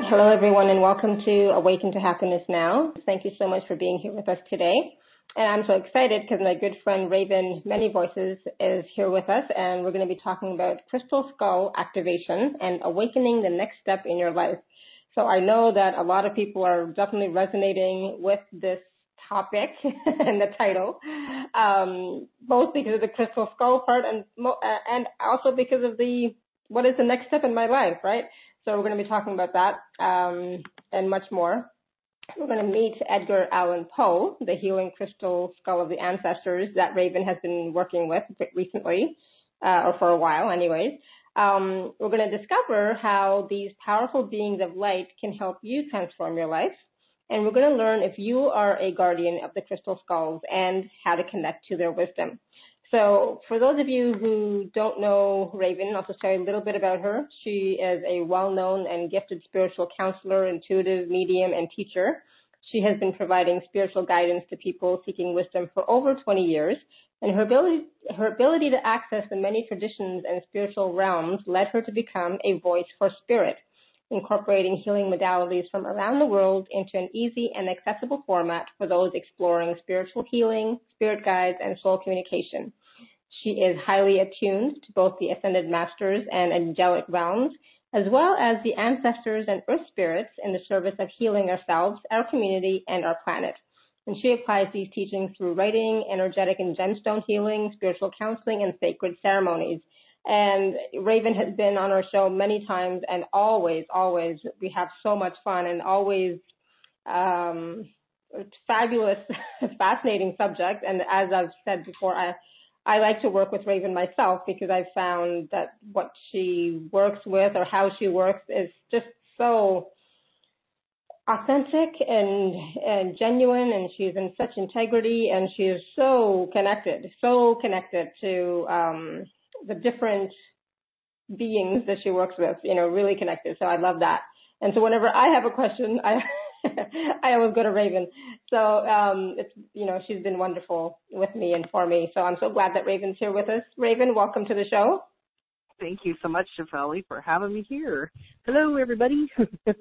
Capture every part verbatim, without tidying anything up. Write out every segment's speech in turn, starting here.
Hello, everyone, and welcome to Awaken to Happiness Now. Thank you so much for being here with us today. And I'm so excited because my good friend Raven Many Voices is here with us, and we're going to be talking about crystal skull activation and awakening the next step in your life. So I know that a lot of people are definitely resonating with this topic and the title, um, both because of the crystal skull part and mo- uh, and also because of the what is the next step in my life, right? So we're going to be talking about that um, and much more. We're going to meet Edgar Allan Poe, the healing crystal skull of the ancestors that Raven has been working with recently, uh, or for a while anyways. Um, we're going to discover how these powerful beings of light can help you transform your life. And we're going to learn if you are a guardian of the crystal skulls and how to connect to their wisdom. So for those of you who don't know Raven, I'll just tell you a little bit about her. She is a well-known and gifted spiritual counselor, intuitive medium, and teacher. She has been providing spiritual guidance to people seeking wisdom for over twenty years, and her ability, her ability to access the many traditions and spiritual realms led her to become a voice for spirit, incorporating healing modalities from around the world into an easy and accessible format for those exploring spiritual healing, spirit guides, and soul communication. She is highly attuned to both the ascended masters and angelic realms, as well as the ancestors and earth spirits in the service of healing ourselves, our community, and our planet. And she applies these teachings through writing, energetic and gemstone healing, spiritual counseling, and sacred ceremonies. And Raven has been on our show many times, and always, always, we have so much fun, and always um, fabulous, fascinating subject. And as I've said before, I I like to work with Raven myself because I've found that what she works with or how she works is just so authentic and, and genuine, and she's in such integrity, and she is so connected, so connected to um, the different beings that she works with, you know, really connected. So I love that. And so whenever I have a question, I I always go to Raven. So um, it's, you know, she's been wonderful with me and for me. So I'm so glad that Raven's here with us. Raven, welcome to the show. Thank you so much, Shefali, for having me here. Hello, everybody.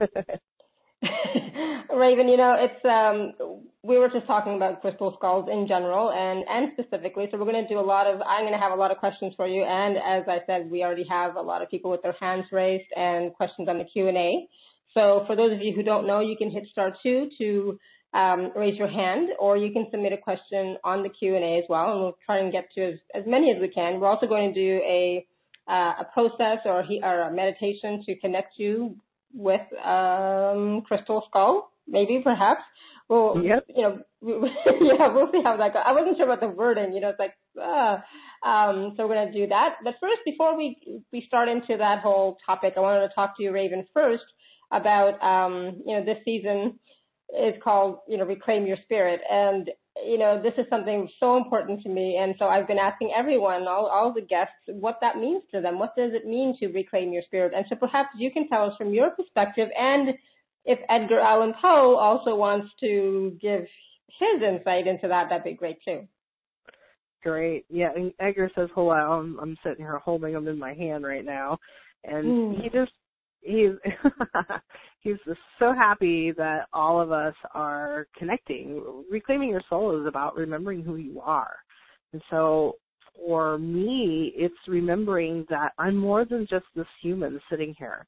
Raven, you know, it's um, we were just talking about crystal skulls in general and, and specifically. So we're going to do a lot of, I'm going to have a lot of questions for you. And as I said, we already have a lot of people with their hands raised and questions on the Q and A. So for those of you who don't know, you can hit star two to um, raise your hand, or you can submit a question on the Q and A as well. And we'll try and get to as, as many as we can. We're also going to do a uh, a process or, he, or a meditation to connect you with um, crystal skull, maybe, perhaps. Well, yep. you know, yeah, we'll see how that goes. I wasn't sure about the wording, you know, it's like, uh, um, so we're going to do that. But first, before we, we start into that whole topic, I wanted to talk to you, Raven, first about, um, you know, this season is called, you know, Reclaim Your Spirit. And, you know, this is something so important to me. And so I've been asking everyone, all, all the guests, what that means to them. What does it mean to reclaim your spirit? And so perhaps you can tell us from your perspective. And if Edgar Allan Poe also wants to give his insight into that, that'd be great too. Great. Yeah, and Edgar says, hold on, I'm, I'm sitting here holding him in my hand right now. And mm. he just, he's he's just so happy that all of us are connecting. Reclaiming your soul is about remembering who you are. And so for me, it's remembering that I'm more than just this human sitting here.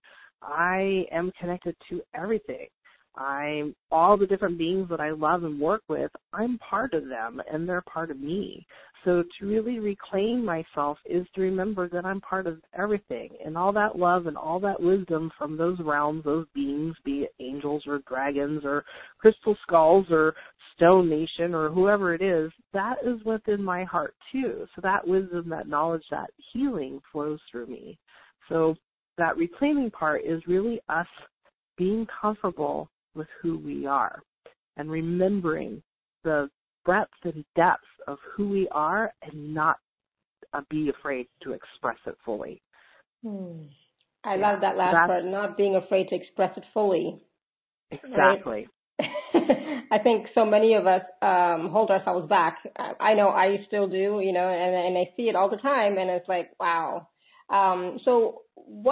I am connected to everything. I'm all the different beings that I love and work with, I'm part of them and they're part of me. So to really reclaim myself is to remember that I'm part of everything, and all that love and all that wisdom from those realms, those beings, be it angels or dragons or crystal skulls or stone nation or whoever it is, that is within my heart too. So that wisdom, that knowledge, that healing flows through me. So that reclaiming part is really us being comfortable with who we are and remembering the breadth and depth of who we are and not uh, be afraid to express it fully. Hmm. I yeah. love that last That's, part, not being afraid to express it fully. Exactly. Right? I think so many of us um, hold ourselves back. I know I still do, you know, and, and I see it all the time, and it's like, wow. Um, so what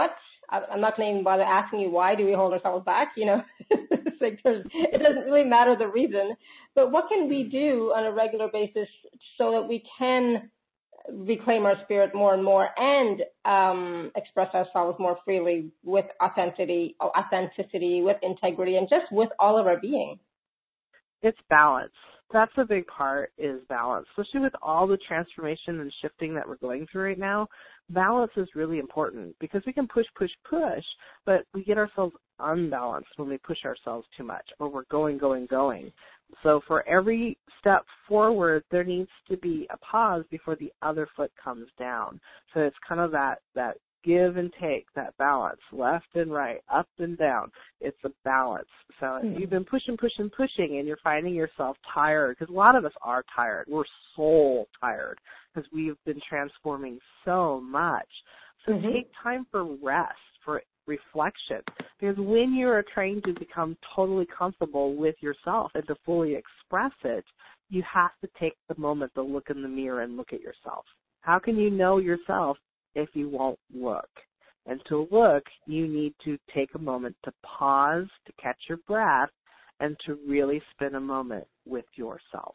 I'm not going to even bother asking you why do we hold ourselves back, you know. It's like there's, it doesn't really matter the reason. But what can we do on a regular basis so that we can reclaim our spirit more and more and um, express ourselves more freely with authenticity, authenticity, with integrity, and just with all of our being? It's balance. That's a big part, is balance. Especially with all the transformation and shifting that we're going through right now, balance is really important because we can push, push, push, but we get ourselves unbalanced when we push ourselves too much or we're going, going, going. So for every step forward, there needs to be a pause before the other foot comes down. So it's kind of that, that give and take, that balance, left and right, up and down. It's a balance. So mm-hmm. you've been pushing, pushing, pushing, and you're finding yourself tired, because a lot of us are tired. We're soul tired because we've been transforming so much. So mm-hmm. take time for rest, for reflection, because when you're trying to become totally comfortable with yourself and to fully express it, you have to take the moment to look in the mirror and look at yourself. How can you know yourself if you won't look? And to look, you need to take a moment to pause, to catch your breath, and to really spend a moment with yourself.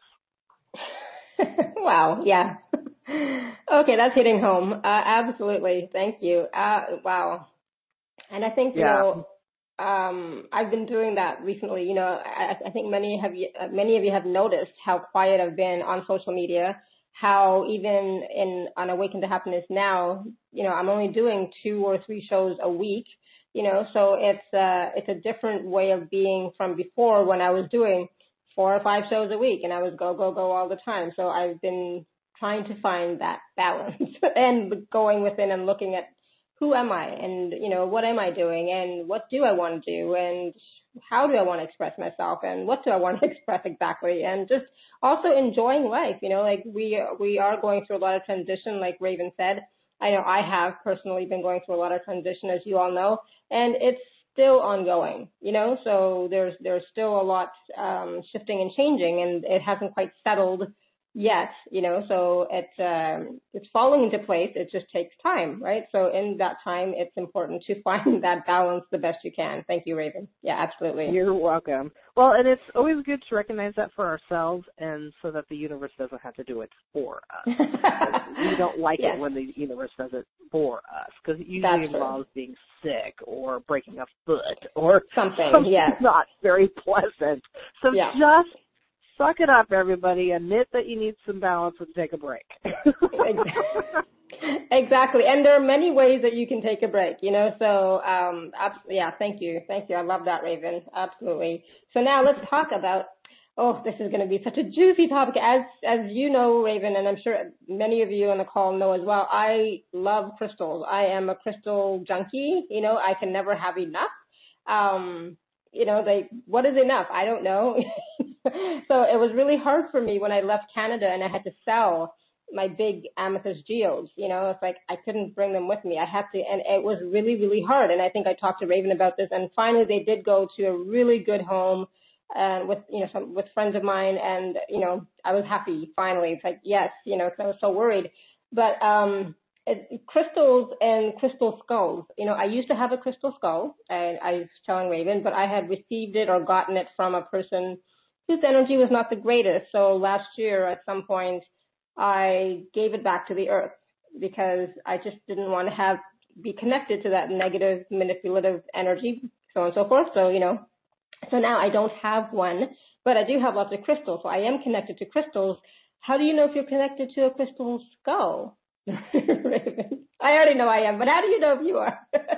Wow, yeah. Okay, that's hitting home. Uh, absolutely. Thank you. Uh, wow. And I think, you yeah. know, um, I've been doing that recently. You know, I, I think many have you, uh, many of you have noticed how quiet I've been on social media, how even in on Awaken to Happiness Now, you know, I'm only doing two or three shows a week, you know, so it's uh, it's a different way of being from before when I was doing four or five shows a week and I was go, go, go all the time. So I've been trying to find that balance and going within and looking at who am I and, you know, what am I doing and what do I want to do and how do I want to express myself and what do I want to express exactly, and just also enjoying life. You know, like we we are going through a lot of transition, like Raven said. I know I have personally been going through a lot of transition, as you all know, and it's still ongoing, you know, so there's there's still a lot um, shifting and changing, and it hasn't quite settled yet, you know, so it's um, it's falling into place. It just takes time, right? So in that time, it's important to find that balance the best you can. Thank you, Raven. Yeah, absolutely. You're welcome. Well, and it's always good to recognize that for ourselves, and so that the universe doesn't have to do it for us. We don't like yes. it when the universe does it for us, because it usually That's involves true. being sick or breaking a foot or something, something yes. not very pleasant. So yeah. just suck it up, everybody. Admit that you need some balance and take a break. Exactly. And there are many ways that you can take a break, you know, so um, yeah, thank you. Thank you. I love that, Raven. Absolutely. So now let's talk about, oh, this is going to be such a juicy topic. As, as you know, Raven, and I'm sure many of you on the call know as well, I love crystals. I am a crystal junkie. You know, I can never have enough. Um, you know, they, what is enough? I don't know. So it was really hard for me when I left Canada and I had to sell my big amethyst geodes. You know, it's like I couldn't bring them with me. I had to, and it was really, really hard. And I think I talked to Raven about this. And finally, they did go to a really good home, and uh, with you know some with friends of mine. And you know, I was happy finally. It's like yes, you know, 'cause I was so worried. But um, it, crystals and crystal skulls. You know, I used to have a crystal skull, and I was telling Raven, but I had received it or gotten it from a person whose energy was not the greatest. So last year, at some point, I gave it back to the earth because I just didn't want to have be connected to that negative, manipulative energy, so on and so forth. So, you know, so now I don't have one, but I do have lots of crystals. So I am connected to crystals. How do you know if you're connected to a crystal skull? I already know I am, but how do you know if you are?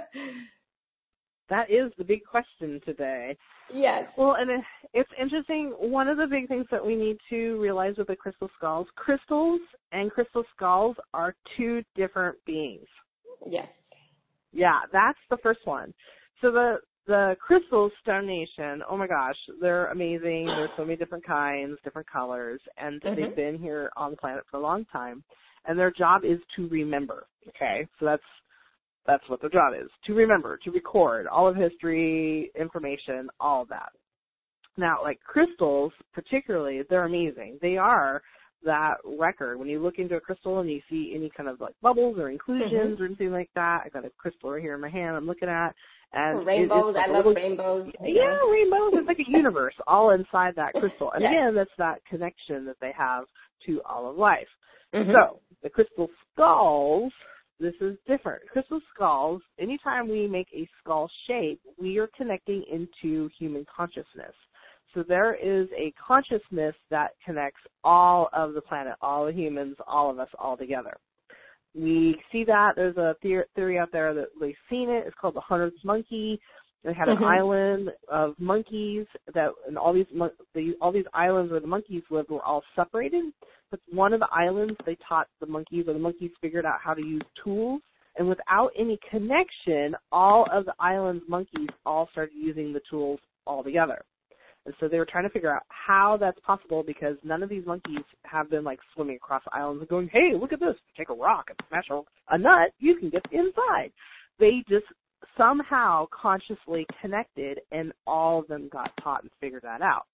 That is the big question today. Yes. Well, and it's interesting. One of the big things that we need to realize with the crystal skulls, crystals and crystal skulls are two different beings. Yes. Yeah, that's the first one. So the the crystal Stone Nation, oh my gosh, they're amazing. There's so many different kinds, different colors, and mm-hmm. they've been here on the planet for a long time. And their job is to remember. Okay, so that's That's what their job is, to remember, to record all of history, information, all of that. Now, like crystals, particularly, they're amazing. They are that record. When you look into a crystal and you see any kind of like bubbles or inclusions mm-hmm. or anything like that, I got a crystal right here in my hand I'm looking at. And rainbows, it, I love little, rainbows. Yeah, yeah, rainbows. It's like a universe all inside that crystal. And yes. again, that's that connection that they have to all of life. Mm-hmm. So the crystal skulls, this is different. Crystal skulls, anytime we make a skull shape, we are connecting into human consciousness. So there is a consciousness that connects all of the planet, all the humans, all of us, all together. We see that. There's a theory out there that they've seen it. It's called the Hunter's Monkey. They had an mm-hmm. island of monkeys that, and all these all these islands where the monkeys lived were all separated. But one of the islands, they taught the monkeys, or the monkeys figured out how to use tools. And without any connection, all of the island's monkeys all started using the tools all together. And so they were trying to figure out how that's possible, because none of these monkeys have been like swimming across islands and going, hey, look at this, take a rock and smash a nut, you can get inside. They just somehow consciously connected, and all of them got taught and figured that out.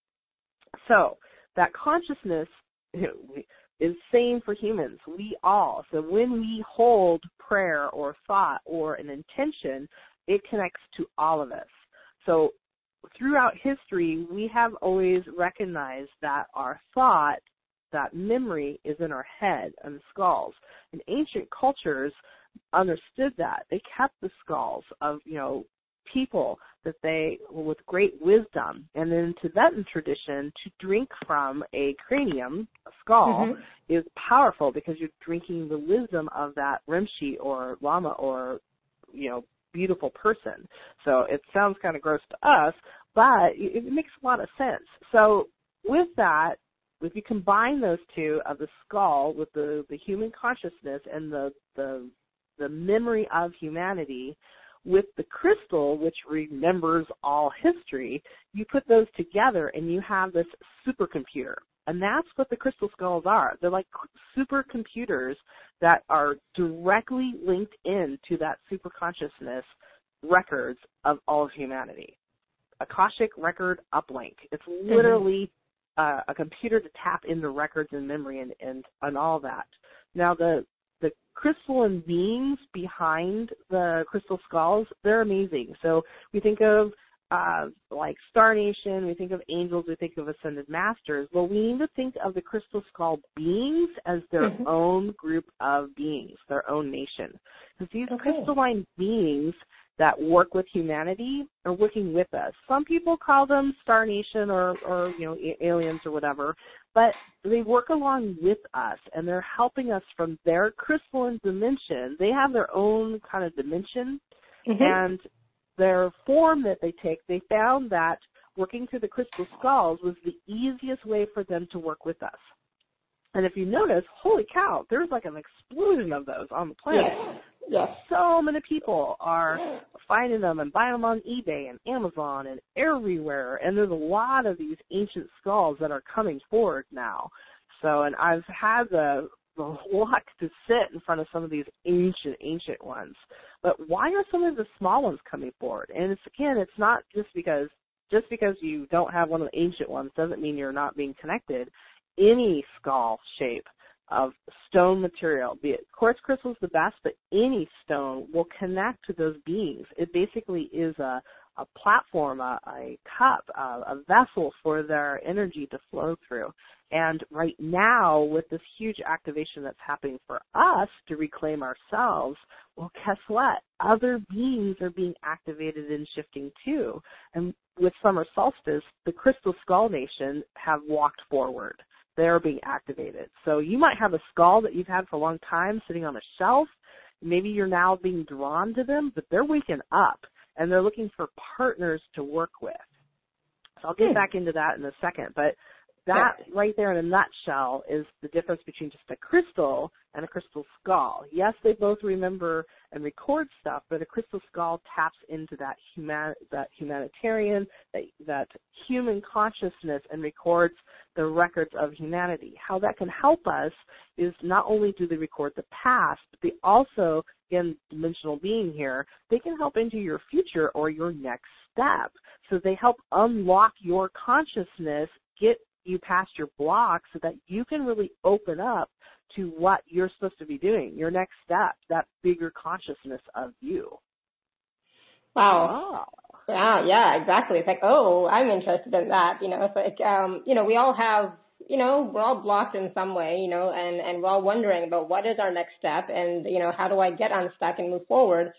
So that consciousness you know, is same for humans. We all. So when we hold prayer or thought or an intention, it connects to all of us. So throughout history, we have always recognized that our thought, that memory, is in our head and the skulls. And ancient cultures understood that. They kept the skulls of, you know, people that they, with great wisdom. And in Tibetan tradition, to drink from a cranium, a skull, mm-hmm. is powerful, because you're drinking the wisdom of that rinpoche or lama or, you know, beautiful person. So it sounds kind of gross to us, but it makes a lot of sense. So with that, if you combine those two, of the skull with the, the human consciousness and the, the the memory of humanity, with the crystal, which remembers all history, you put those together and you have this supercomputer. And that's what the crystal skulls are. They're like supercomputers that are directly linked into that superconsciousness records of all of humanity. Akashic Record Uplink. It's literally mm-hmm. uh, a computer to tap into records and memory and, and, and all that. Now, the the crystalline beings behind the crystal skulls, they're amazing. So we think of Uh, like Star Nation, we think of angels, we think of ascended masters. Well, we need to think of the crystal skull beings as their mm-hmm. own group of beings, their own nation. Because these okay. crystalline beings that work with humanity are working with us. Some people call them Star Nation or, or you know, aliens or whatever, but they work along with us, and they're helping us from their crystalline dimension. They have their own kind of dimension, mm-hmm. and their form that they take, they found that working through the crystal skulls was the easiest way for them to work with us. And if you notice, holy cow, there's like an explosion of those on the planet. Yes. Yes. So many people are finding them and buying them on eBay and Amazon and everywhere. And there's a lot of these ancient skulls that are coming forward now. So, and I've had the the luck to sit in front of some of these ancient, ancient ones. But why are some of the small ones coming forward? And it's, again, it's not just because, just because you don't have one of the ancient ones doesn't mean you're not being connected. Any skull shape of stone material, be it quartz crystal is the best, but any stone will connect to those beings. It basically is a, a platform, a, a cup, a, a vessel for their energy to flow through. And right now, with this huge activation that's happening for us to reclaim ourselves, well, guess what? Other beings are being activated and shifting too. And with summer solstice, the Crystal Skull Nation have walked forward. They're being activated. So you might have a skull that you've had for a long time sitting on a shelf. Maybe you're now being drawn to them, but they're waking up, and they're looking for partners to work with. So I'll get hmm. back into that in a second, but that yeah. right there in a nutshell is the difference between just a crystal and a crystal skull. Yes, they both remember and record stuff, but a crystal skull taps into that human, that humanitarian, that, that human consciousness and records the records of humanity. How that can help us is not only do they record the past, but they also, again, dimensional being here, they can help into your future or your next step. So they help unlock your consciousness, get you past your block so that you can really open up to what you're supposed to be doing, your next step, that bigger consciousness of you. Wow. Oh. Wow, yeah, exactly. It's like, oh, I'm interested in that. You know, it's like, um, you know, we all have, you know, we're all blocked in some way, you know, and, and we're all wondering about what is our next step and, you know, how do I get unstuck and move forward?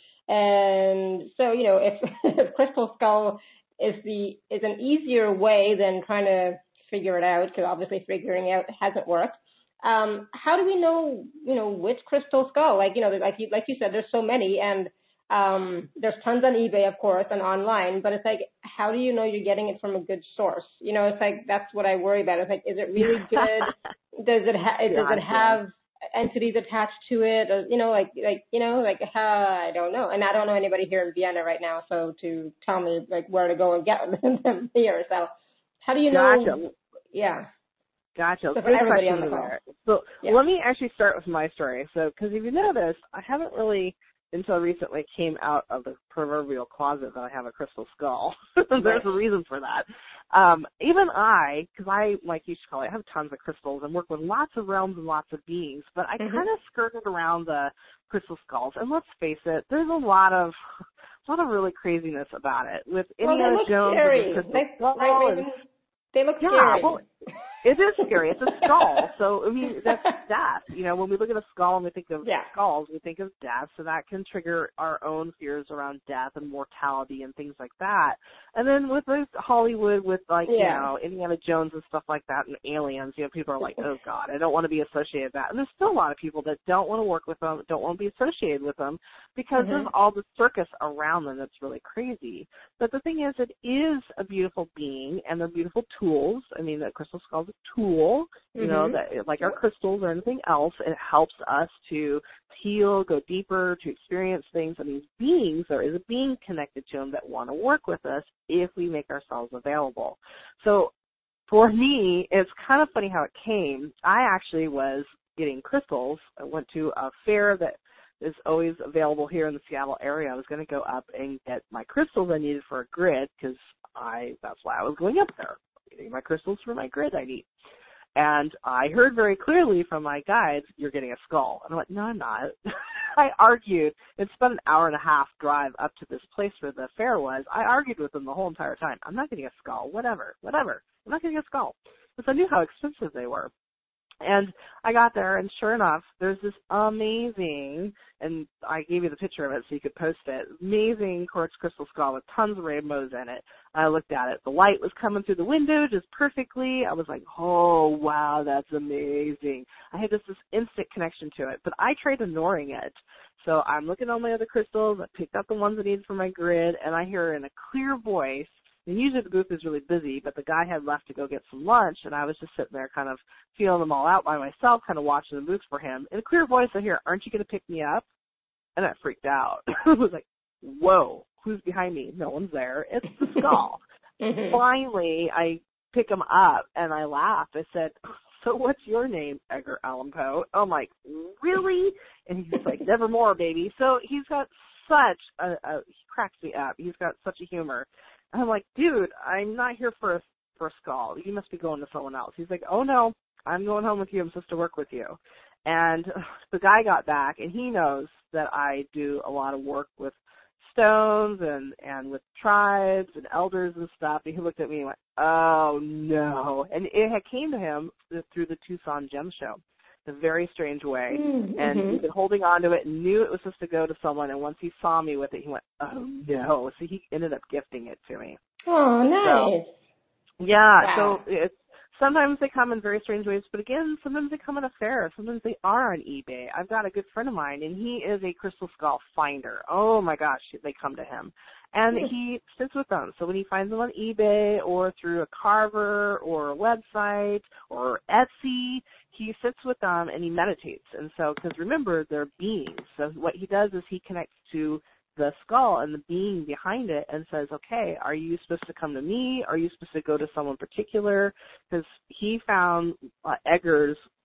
And so, you know, if, if Crystal Skull is the, is an easier way than trying to figure it out, because obviously figuring out hasn't worked. Um, how do we know, you know, which Crystal Skull? Like, you know, like you, like you said, there's so many, and um, there's tons on eBay, of course, and online, but it's like, how do you know you're getting it from a good source? You know, it's like, that's what I worry about. It's like, is it really good? Does it, ha- does it have entities attached to it? Or, you know, like, like, you know, like, uh, I don't know. And I don't know anybody here in Vienna right now, so to tell me, like, where to go and get them here. So how do you know? Gotcha. Yeah. Gotcha. So Great everybody question on the call. there. So yeah. let me actually start with my story. So, because if you noticed, I haven't really, until recently, came out of the proverbial closet that I have a crystal skull. There's right. a reason for that. Um, even I, because I, like you should call it, I have tons of crystals and work with lots of realms and lots of beings, but I mm-hmm. kind of skirted around the crystal skulls. And let's face it, there's a lot of a lot of really craziness about it. With well, Indiana Jones scary. and the crystal they, skull. Right, and, they look yeah, scary. Well, it is scary. It's a skull. So, I mean, that's death. You know, when we look at a skull and we think of yeah. skulls, we think of death. So that can trigger our own fears around death and mortality and things like that. And then with this Hollywood, with like, yeah. you know, Indiana Jones and stuff like that and aliens, you know, people are like, oh, God, I don't want to be associated with that. And there's still a lot of people that don't want to work with them, don't want to be associated with them because mm-hmm. of all the circus around them that's really crazy. But the thing is, it is a beautiful being and they're beautiful tools. I mean, the crystal skull's a tool, you mm-hmm. know, that like our crystals or anything else, it helps us to heal, go deeper, to experience things. And these beings, there is a being connected to them that want to work with us if we make ourselves available. So for me, it's kind of funny how it came. I actually was getting crystals. I went to a fair that is always available here in the Seattle area. I was going to go up and get my crystals I needed for a grid because I that's why I was going up there, getting my crystals for my grid I need. And I heard very clearly from my guides, you're getting a skull. And I'm like, no, I'm not. I argued. It's about an hour and a half drive up to this place where the fair was. I argued with them the whole entire time. I'm not getting a skull. Whatever. Whatever. I'm not getting a skull. Because I knew how expensive they were. And I got there, and sure enough, there's this amazing, and I gave you the picture of it so you could post it, amazing quartz crystal skull with tons of rainbows in it. I looked at it. The light was coming through the window just perfectly. I was like, oh, wow, that's amazing. I had just this instant connection to it, but I tried ignoring it. So I'm looking at all my other crystals. I picked up the ones I needed for my grid, and I hear in a clear voice, and usually the booth is really busy, but the guy had left to go get some lunch, and I was just sitting there kind of feeling them all out by myself, kind of watching the booth for him. In a clear voice, I hear, aren't you going to pick me up? And I freaked out. I was like, whoa, who's behind me? No one's there. It's the skull. Mm-hmm. Finally, I pick him up, and I laughed. I said, so what's your name, Edgar Allan Poe? I'm like, really? And he's like, nevermore, baby. So he's got such a, a he cracks me up. He's got such a humor. I'm like, dude, I'm not here for a, for a skull. You must be going to someone else. He's like, oh, no, I'm going home with you. I'm supposed to work with you. And the guy got back, and he knows that I do a lot of work with stones and, and with tribes and elders and stuff. And he looked at me and went, oh, no. And it had came to him through the Tucson Gem Show. In a very strange way, mm-hmm. and he'd been holding on to it and knew it was supposed to go to someone, and once he saw me with it, he went, oh, no. So he ended up gifting it to me. Oh, nice. So, yeah, wow. So it's, sometimes they come in very strange ways, but again, sometimes they come in a fair. Sometimes they are on eBay. I've got a good friend of mine, and he is a crystal skull finder. Oh, my gosh, they come to him. And he sits with them. So when he finds them on eBay or through a carver or a website or Etsy, he sits with them and he meditates. And so, because remember, they're beings. So what he does is he connects to the skull and the being behind it and says, okay, are you supposed to come to me? Are you supposed to go to someone particular? Because he found uh, Edgar's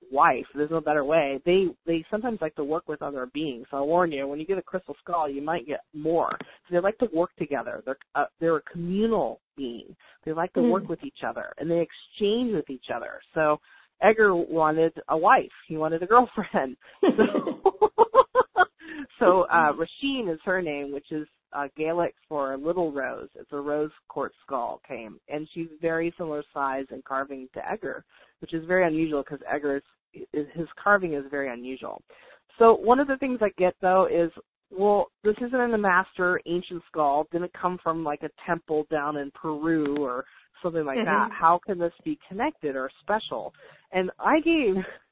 wife. There's no better way. They they sometimes like to work with other beings. So I'll warn you, when you get a crystal skull, you might get more. So they like to work together. They're uh, they're a communal being. They like to mm. work with each other, and they exchange with each other. So Edgar wanted a wife. He wanted a girlfriend. So, so uh, Rasheen is her name, which is uh, Gaelic for little rose. It's a rose quartz skull came, and she's very similar size and carving to Edgar, which is very unusual because Edgar's his carving is very unusual. So one of the things I get though is, well, this isn't a master ancient skull. Didn't come from like a temple down in Peru or something like mm-hmm. that. How can this be connected or special? And I gave,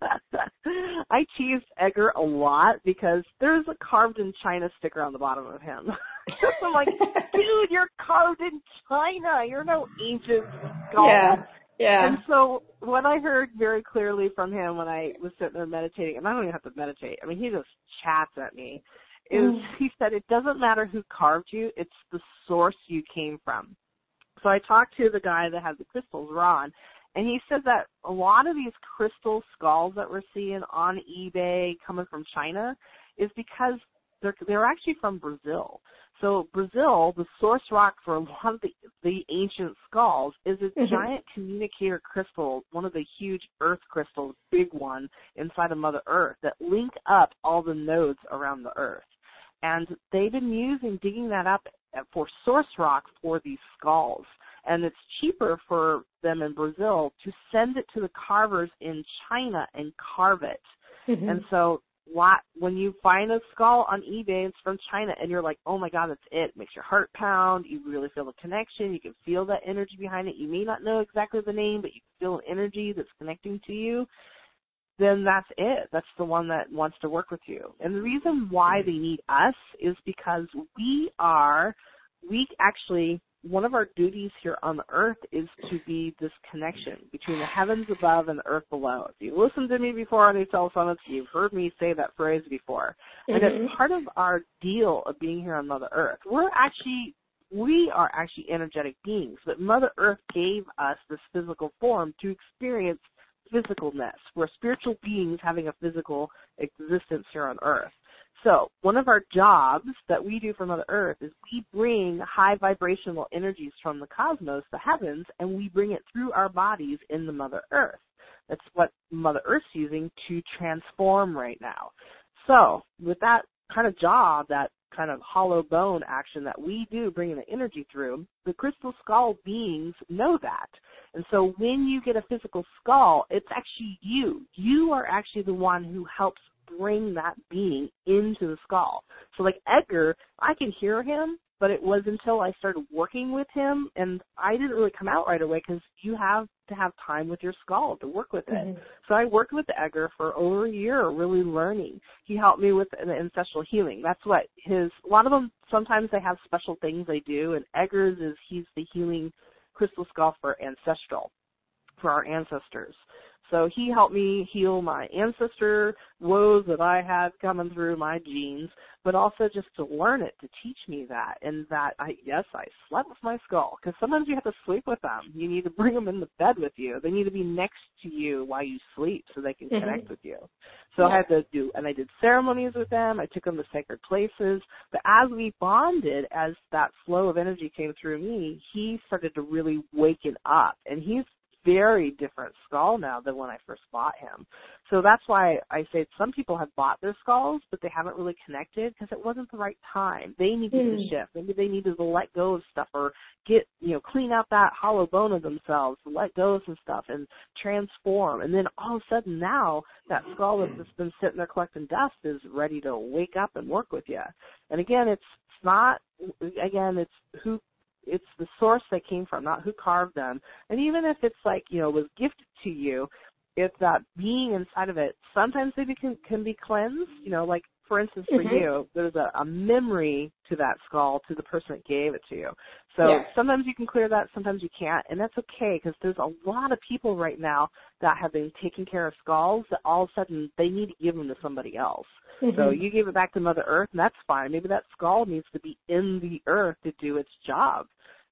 I teased Edgar a lot because there's a carved in China sticker on the bottom of him. I'm like, dude, you're carved in China. You're no ancient skull. Yeah, yeah. And so what I heard very clearly from him when I was sitting there meditating, and I don't even have to meditate, I mean, he just chats at me, is mm. he said, it doesn't matter who carved you, it's the source you came from. So I talked to the guy that had the crystals, Ron, and he said that a lot of these crystal skulls that we're seeing on eBay coming from China is because they're, they're actually from Brazil. So Brazil, the source rock for a lot of the, the ancient skulls is a mm-hmm. giant communicator crystal, one of the huge earth crystals, big one, inside of Mother Earth that link up all the nodes around the earth. And they've been using, digging that up for source rock for these skulls. And it's cheaper for them in Brazil to send it to the carvers in China and carve it. Mm-hmm. And so what, when you find a skull on eBay, it's from China, and you're like, oh, my God, that's it. It makes your heart pound. You really feel the connection. You can feel that energy behind it. You may not know exactly the name, but you can feel an energy that's connecting to you. Then that's it. That's the one that wants to work with you. And the reason why they need us is because we are, we actually, one of our duties here on the earth is to be this connection between the heavens above and the earth below. If you've listened to me before on these cell summits, you've heard me say that phrase before. Mm-hmm. And it's part of our deal of being here on Mother Earth. We're actually, we are actually energetic beings, but Mother Earth gave us this physical form to experience physicalness. We're spiritual beings having a physical existence here on earth. So one of our jobs that we do for Mother Earth is we bring high vibrational energies from the cosmos, the heavens, and we bring it through our bodies in the Mother Earth. That's what Mother Earth's using to transform right now. So with that kind of job, that kind of hollow bone action that we do, bringing the energy through, the crystal skull beings know that. And so when you get a physical skull, it's actually you. You are actually the one who helps bring that being into the skull. So like Edgar, I can hear him, but it was until I started working with him, and I didn't really come out right away because you have to have time with your skull to work with it. Mm-hmm. So I worked with Edgar for over a year, really learning. He helped me with the ancestral healing. That's what his, a lot of them, sometimes they have special things they do, and Edgar's is, he's the healing crystal skull for ancestral, for our ancestors. So he helped me heal my ancestor woes that I had coming through my genes, but also just to learn it, to teach me that, and that, I yes, I slept with my skull, because sometimes you have to sleep with them. You need to bring them in the bed with you. They need to be next to you while you sleep so they can mm-hmm. connect with you. So yeah. I had to do, and I did ceremonies with them. I took them to sacred places. But as we bonded, as that flow of energy came through me, he started to really waken up, and he's very different skull now than when I first bought him. So that's why I say some people have bought their skulls, but they haven't really connected because it wasn't the right time. They needed mm. to shift. Maybe they needed to let go of stuff or get, you know, clean out that hollow bone of themselves, let go of some stuff and transform. And then all of a sudden now that skull that's just been sitting there collecting dust is ready to wake up and work with you. And again, it's, it's not, again, it's who, it's the source they came from, not who carved them. And even if it's like, you know, was gifted to you, if that being inside of it, sometimes they can, can be cleansed. You know, like, for instance, for mm-hmm. you, there's a, a memory to that skull, to the person that gave it to you. So yeah. sometimes you can clear that, sometimes you can't, and that's okay because there's a lot of people right now that have been taking care of skulls that all of a sudden they need to give them to somebody else. Mm-hmm. So you gave it back to Mother Earth, and that's fine. Maybe that skull needs to be in the earth to do its job.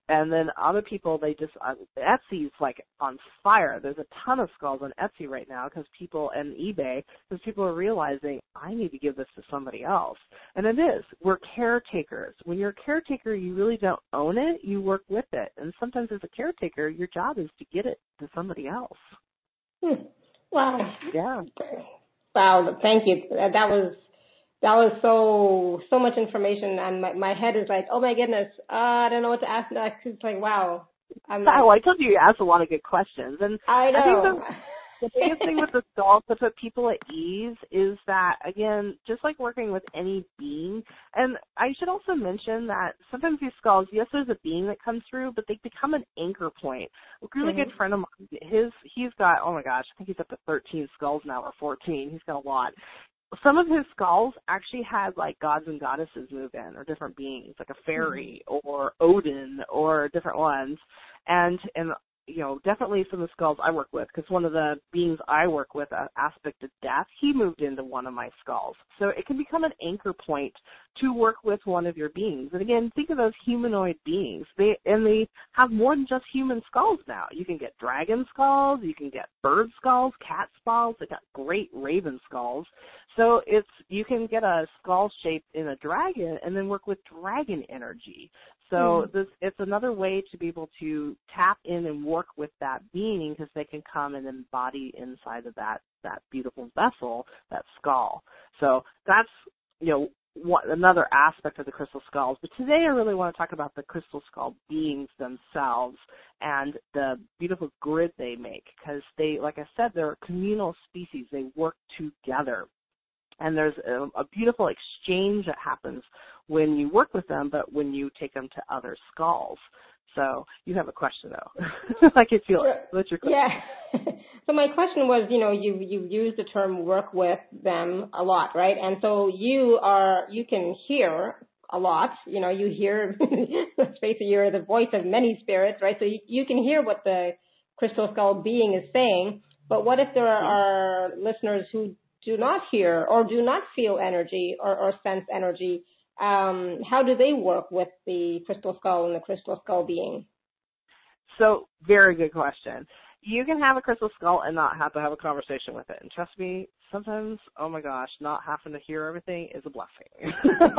And then other people, they just, uh, Etsy's like on fire. There's a ton of skulls on Etsy right now because people, and eBay, because people are realizing, I need to give this to somebody else. And it is. We're caretakers. When you're a caretaker, you really don't own it. You work with it. And sometimes as a caretaker, your job is to get it to somebody else. Hmm. Wow. Yeah. Wow. Thank you. That was That was so so much information, and my, my head is like, oh my goodness, uh, I don't know what to ask next. It's like, wow. I'm like, oh, I told you you asked a lot of good questions, and I know. I think the, the biggest thing with the skulls to put people at ease is that, again, just like working with any being, and I should also mention that sometimes these skulls, yes, there's a being that comes through, but they become an anchor point. A really mm-hmm. good friend of mine, his he's got, oh my gosh, I think he's up to thirteen skulls now, or fourteen. He's got a lot. Some of his skulls actually had like gods and goddesses move in, or different beings, like a fairy mm-hmm. or Odin or different ones. And, and you know, definitely some of the skulls I work with, because one of the beings I work with, uh, aspect of death, he moved into one of my skulls. So it can become an anchor point to work with one of your beings. And again, think of those humanoid beings. They and they have more than just human skulls now. You can get dragon skulls, you can get bird skulls, cat skulls. They got great raven skulls. So it's you can get a skull shaped in a dragon and then work with dragon energy. So mm. this it's another way to be able to tap in and work with that being, because they can come and embody inside of that that beautiful vessel, that skull. So that's, you know, what, another aspect of the crystal skulls. But today I really want to talk about the crystal skull beings themselves and the beautiful grid they make, because they, like I said, they're a communal species. They work together. And there's a, a beautiful exchange that happens when you work with them, but when you take them to other skulls. So you have a question, though. I can feel it. What's your question? Yeah. So my question was, you know, you you use the term work with them a lot, right? And so you are, you can hear a lot. You know, you hear, let's face it, you're the voice of many spirits, right? So you, you can hear what the crystal skull being is saying. But what if there are, are listeners who do not hear or do not feel energy or, or sense energy? Um, how do they work with the crystal skull and the crystal skull being? So, very good question. You can have a crystal skull and not have to have a conversation with it. And trust me, sometimes, oh my gosh, not having to hear everything is a blessing.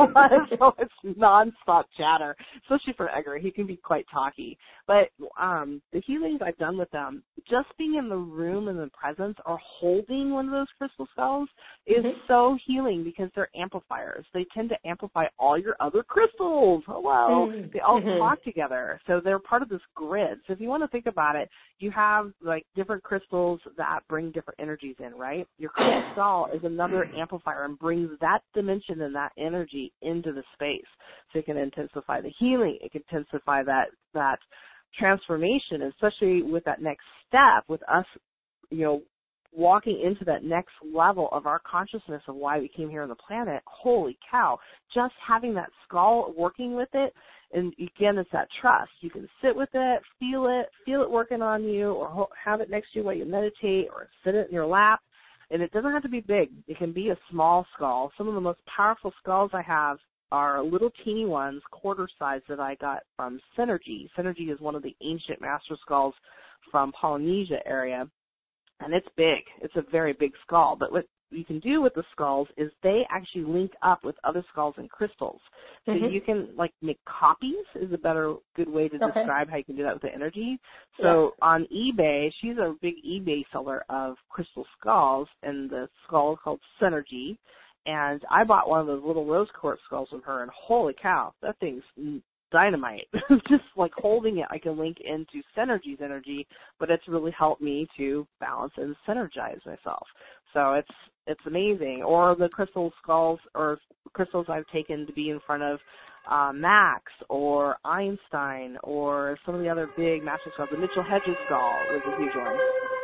So it's nonstop chatter, especially for Edgar. He can be quite talky. But um, the healings I've done with them, just being in the room and the presence or holding one of those crystal skulls is mm-hmm. so healing, because they're amplifiers. They tend to amplify all your other crystals. Hello. Mm-hmm. They all mm-hmm. talk together. So they're part of this grid. So if you want to think about it, you have like different crystals that bring different energies in, right? Your crystal skull is another amplifier and brings that dimension and that energy into the space. So it can intensify the healing. It can intensify that, that transformation, especially with that next step, with us, you know, walking into that next level of our consciousness of why we came here on the planet. Holy cow. Just having that skull, working with it, and again, it's that trust. You can sit with it, feel it, feel it working on you, or have it next to you while you meditate, or sit it in your lap. And it doesn't have to be big. It can be a small skull. Some of the most powerful skulls I have are little teeny ones, quarter size, that I got from Synergy. Synergy is one of the ancient master skulls from Polynesia area. And it's big. It's a very big skull. But what you can do with the skulls is they actually link up with other skulls and crystals. So mm-hmm. you can, like, make copies is a better, good way to okay. describe how you can do that with the energy. So yeah. on eBay, she's a big eBay seller of crystal skulls, and the skull is called Synergy. And I bought one of those little rose quartz skulls from her, and holy cow, that thing's dynamite. Just like holding it, I can link into Synergy's energy, but it's really helped me to balance and synergize myself. So it's it's amazing. Or the crystal skulls or crystals I've taken to be in front of uh, Max or Einstein or some of the other big master skulls. The Mitchell Hedges skull was a huge one.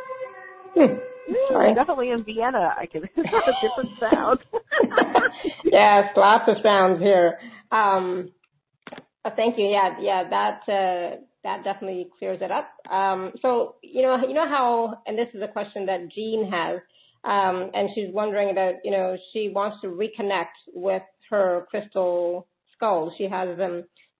Hmm. Sorry. Definitely in Vienna, I can hear a different sound. Yes, lots of sounds here. Um, Uh, thank you. Yeah, yeah, that uh, that definitely clears it up. Um, so you know, you know how, and this is a question that Jean has, um, and she's wondering about. You know, she wants to reconnect with her crystal skulls. She has them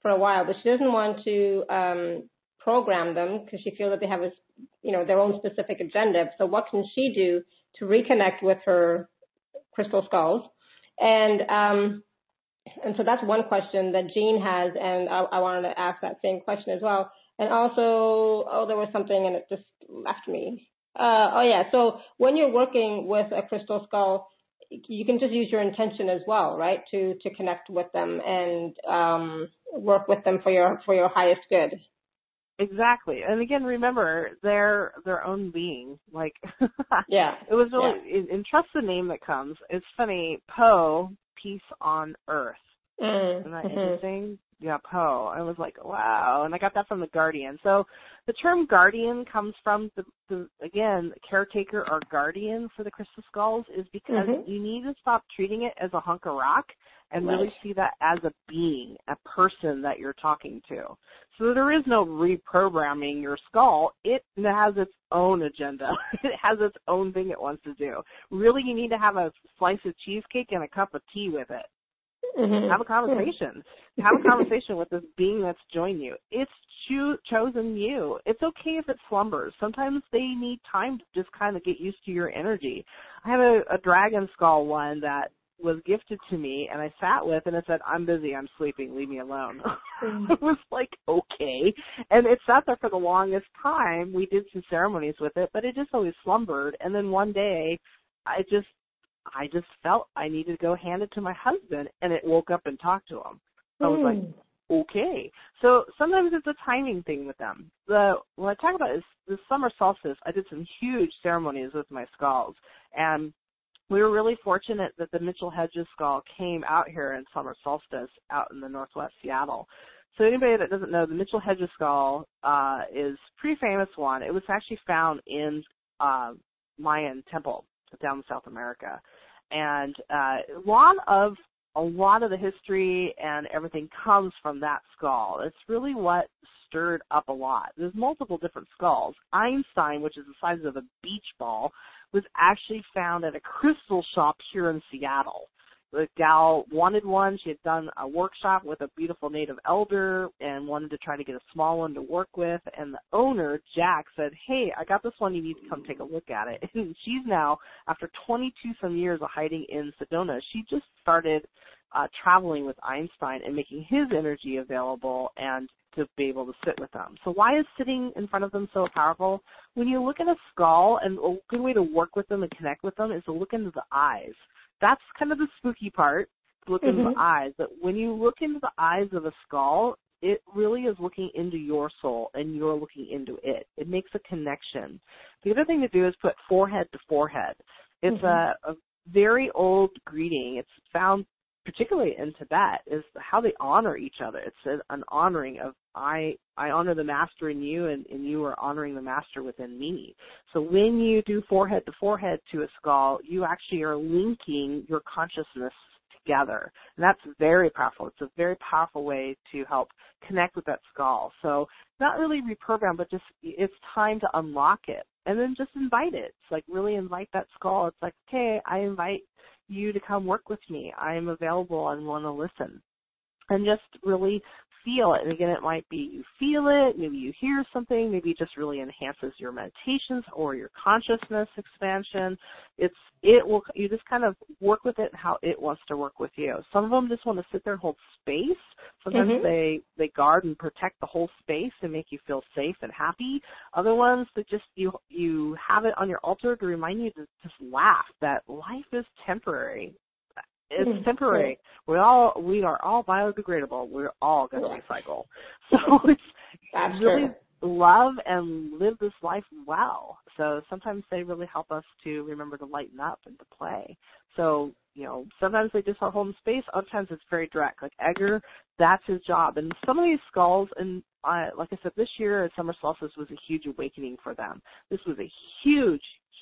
for a while, but she doesn't want to um, program them because she feels that they have a, you know, their own specific agenda. So what can she do to reconnect with her crystal skulls? And um, and so that's one question that Jean has, and I, I wanted to ask that same question as well. And also, oh, there was something and it just left me. Uh, oh yeah, so when you're working with a crystal skull, you can just use your intention as well, right? To to connect with them and um, work with them for your for your highest good. Exactly. And again, remember, they're their own being. Like, yeah, it was really, yeah. in, in Trust the Name That Comes, it's funny, Poe, Peace on Earth. Mm, Isn't that mm-hmm. interesting? Yeah, Poe. I was like, wow. And I got that from The Guardian. So the term guardian comes from, the, the again, caretaker or guardian for the crystal skulls is because mm-hmm. you need to stop treating it as a hunk of rock and right. really see that as a being, a person that you're talking to. So there is no reprogramming your skull. It has its own agenda. It has its own thing it wants to do. Really, you need to have a slice of cheesecake and a cup of tea with it. Mm-hmm. Have a conversation. Have a conversation with this being that's joined you. It's cho- chosen you. It's okay if it slumbers. Sometimes they need time to just kind of get used to your energy. I have a, a dragon skull one that was gifted to me, and I sat with, and it said, I'm busy, I'm sleeping, leave me alone. Mm-hmm. I was like, okay. And it sat there for the longest time. We did some ceremonies with it, but it just always slumbered. And then one day, I just I just felt I needed to go hand it to my husband, and it woke up and talked to him. I was mm. like, okay. So sometimes it's a timing thing with them. The what I talk about is the summer solstice. I did some huge ceremonies with my skulls, and we were really fortunate that the Mitchell Hedges skull came out here in summer solstice out in the northwest Seattle. So anybody that doesn't know, the Mitchell Hedges skull uh, is a pretty famous one. It was actually found in uh, Mayan temple down in South America. And uh, a lot of a lot of the history and everything comes from that skull. It's really what stirred up a lot. There's multiple different skulls. Einstein, which is the size of a beach ball, was actually found at a crystal shop here in Seattle. The gal wanted one. She had done a workshop with a beautiful native elder and wanted to try to get a small one to work with. And the owner, Jack, said, hey, I got this one. You need to come take a look at it. And she's now, after twenty-two some years of hiding in Sedona, she just started uh, traveling with Einstein and making his energy available and to be able to sit with them. So why is sitting in front of them so powerful? When you look at a skull, and a good way to work with them and connect with them is to look into the eyes. That's kind of the spooky part, look into mm-hmm. the eyes. But when you look into the eyes of a skull, it really is looking into your soul, and you're looking into it. It makes a connection. The other thing to do is put forehead to forehead. It's mm-hmm. a, a very old greeting. It's found particularly in Tibet, is how they honor each other. It's an honoring of, I I honor the master in you, and, and you are honoring the master within me. So when you do forehead to forehead to a skull, you actually are linking your consciousness together. And that's very powerful. It's a very powerful way to help connect with that skull. So not really reprogram, but just it's time to unlock it. And then just invite it. It's like really invite that skull. It's like, okay, I invite you to come work with me. I am available and want to listen. And just really feel it. And again, it might be you feel it, maybe you hear something, maybe it just really enhances your meditations or your consciousness expansion. It's, it will, you just kind of work with it how it wants to work with you. Some of them just want to sit there and hold space. Sometimes mm-hmm. they, they guard and protect the whole space and make you feel safe and happy. Other ones that just, you, you have it on your altar to remind you to just laugh that life is temporary. It's mm-hmm. temporary. We all we are all biodegradable. We're all going to recycle. So it's That's really true. love and live this life well. So sometimes they really help us to remember to lighten up and to play. So, you know, sometimes they just are holding space. Other times it's very direct. Like Edgar, that's his job. And some of these skulls, and I, like I said, this year at Summer Solstice was a huge awakening for them. This was a huge,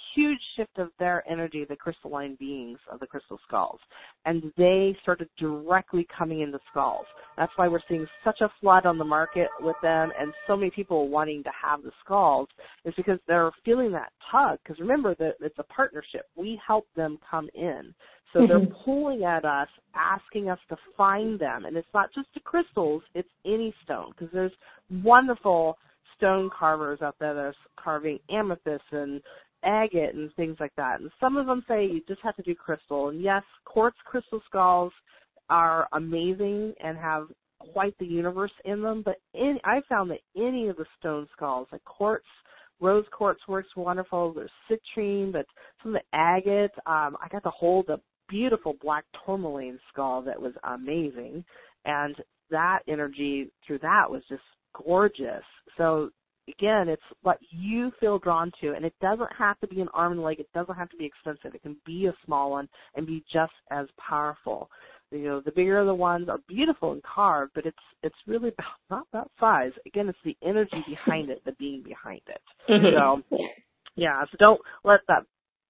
huge shift of their energy, the crystalline beings of the crystal skulls. And they started directly coming into skulls. That's why we're seeing such a flood on the market with them and so many people wanting to have the skulls, is because they're feeling that tug. Because remember, that it's a partnership. We help them come in. So they're pulling at us, asking us to find them. And it's not just the crystals, it's any stone. Because there's wonderful stone carvers out there that are carving amethyst and agate and things like that. And some of them say you just have to do crystal. And yes, quartz crystal skulls are amazing and have quite the universe in them. But in, I found that any of the stone skulls, like quartz, rose quartz works wonderful. There's citrine, but some of the agate. Um, I got to hold a beautiful black tourmaline skull that was amazing. And that energy through that was just gorgeous. So again, it's what you feel drawn to, and it doesn't have to be an arm and leg. It doesn't have to be expensive. It can be a small one and be just as powerful. You know, the bigger the ones are beautiful and carved, but it's it's really about, not that size. Again, it's the energy behind it, the being behind it. Mm-hmm. So, yeah, so don't let that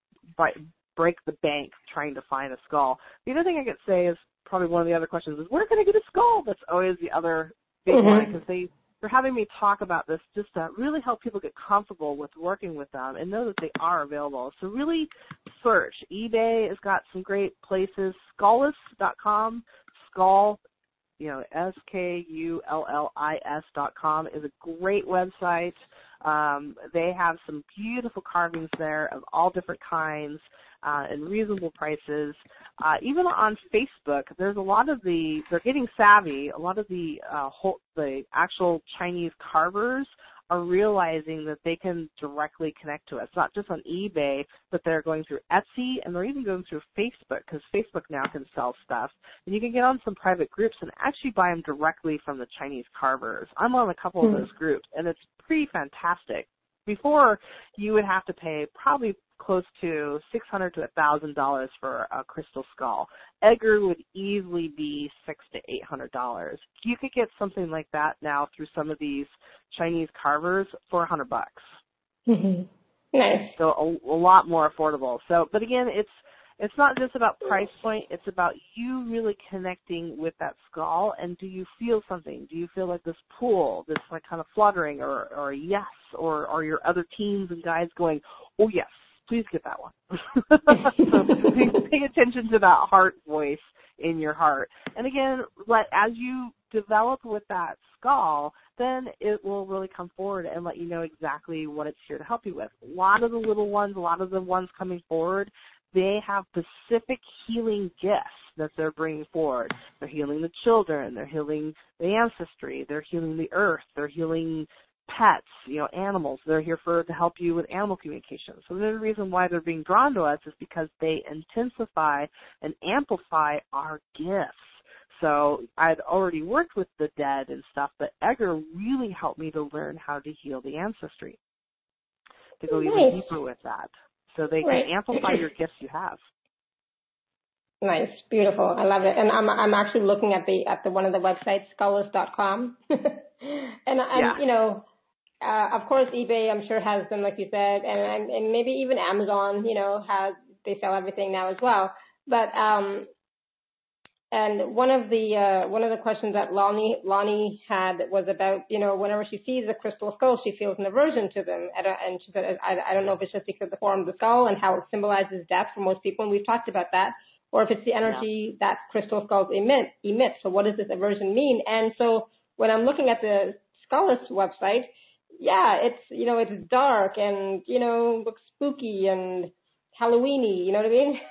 break the bank trying to find a skull. The other thing I could say is probably one of the other questions is, where can I get a skull? That's always the other big mm-hmm. one, because they, they're having me talk about this just to really help people get comfortable with working with them and know that they are available. So really search. eBay has got some great places. Skullis dot com, Skull, you know, S K U L L I S dot com is a great website. Um, they have some beautiful carvings there of all different kinds uh, and reasonable prices. Uh, even on Facebook, there's a lot of the, they're getting savvy, a lot of the, uh, whole, the actual Chinese carvers are realizing that they can directly connect to us, not just on eBay, but they're going through Etsy, and they're even going through Facebook, because Facebook now can sell stuff. And you can get on some private groups and actually buy them directly from the Chinese carvers. I'm on a couple mm-hmm. of those groups, and it's pretty fantastic. Before, you would have to pay probably close to six hundred dollars to one thousand dollars for a crystal skull. Edgar would easily be six hundred to eight hundred dollars. You could get something like that now through some of these Chinese carvers for one hundred bucks. Mm-hmm. Nice. So a, a lot more affordable. So, but again, it's it's not just about price point. It's about you really connecting with that skull. And do you feel something? Do you feel like this pull, this like kind of fluttering, or or a yes, or are your other teams and guides going, oh yes, please get that one. So pay, pay attention to that heart voice in your heart. And again, let as you develop with that skull, then it will really come forward and let you know exactly what it's here to help you with. A lot of the little ones, a lot of the ones coming forward, they have specific healing gifts that they're bringing forward. They're healing the children. They're healing the ancestry. They're healing the earth. They're healing pets, you know, animals. They're here for to help you with animal communication. So the reason why they're being drawn to us is because they intensify and amplify our gifts. So I'd already worked with the dead and stuff, but Edgar really helped me to learn how to heal the ancestry, to go nice. even deeper with that. So they right. can amplify your gifts you have. Nice, beautiful. I love it. And I'm I'm actually looking at the at the one of the websites, skullis dot com. and and yeah. you know, uh, of course eBay I'm sure has them, like you said, and and maybe even Amazon, you know, has they sell everything now as well. But um and one of the uh, one of the questions that Lonnie Lonnie had was about, you know, whenever she sees a crystal skull, she feels an aversion to them. And she said, I, I don't know if it's just because of the form of the skull and how it symbolizes death for most people, and we've talked about that, or if it's the energy yeah. that crystal skulls emit. emit. So what does this aversion mean? And so when I'm looking at the Skullis website, yeah, it's, you know, it's dark and, you know, looks spooky and Halloweeny, you know what I mean?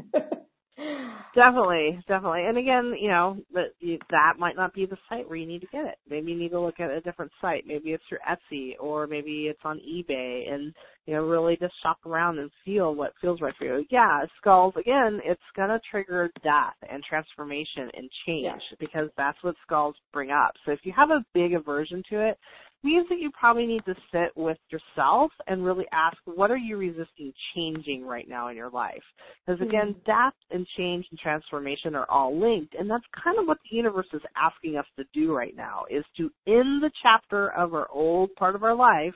Definitely, definitely. And again, you know, that that might not be the site where you need to get it. Maybe you need to look at a different site. Maybe it's your Etsy, or maybe it's on eBay, and, you know, really just shop around and feel what feels right for you. Yeah, skulls, again, it's going to trigger death and transformation and change yeah. because that's what skulls bring up. So if you have a big aversion to it, means that you probably need to sit with yourself and really ask, what are you resisting changing right now in your life? Because, again, mm-hmm. death and change and transformation are all linked, and that's kind of what the universe is asking us to do right now, is to end the chapter of our old part of our life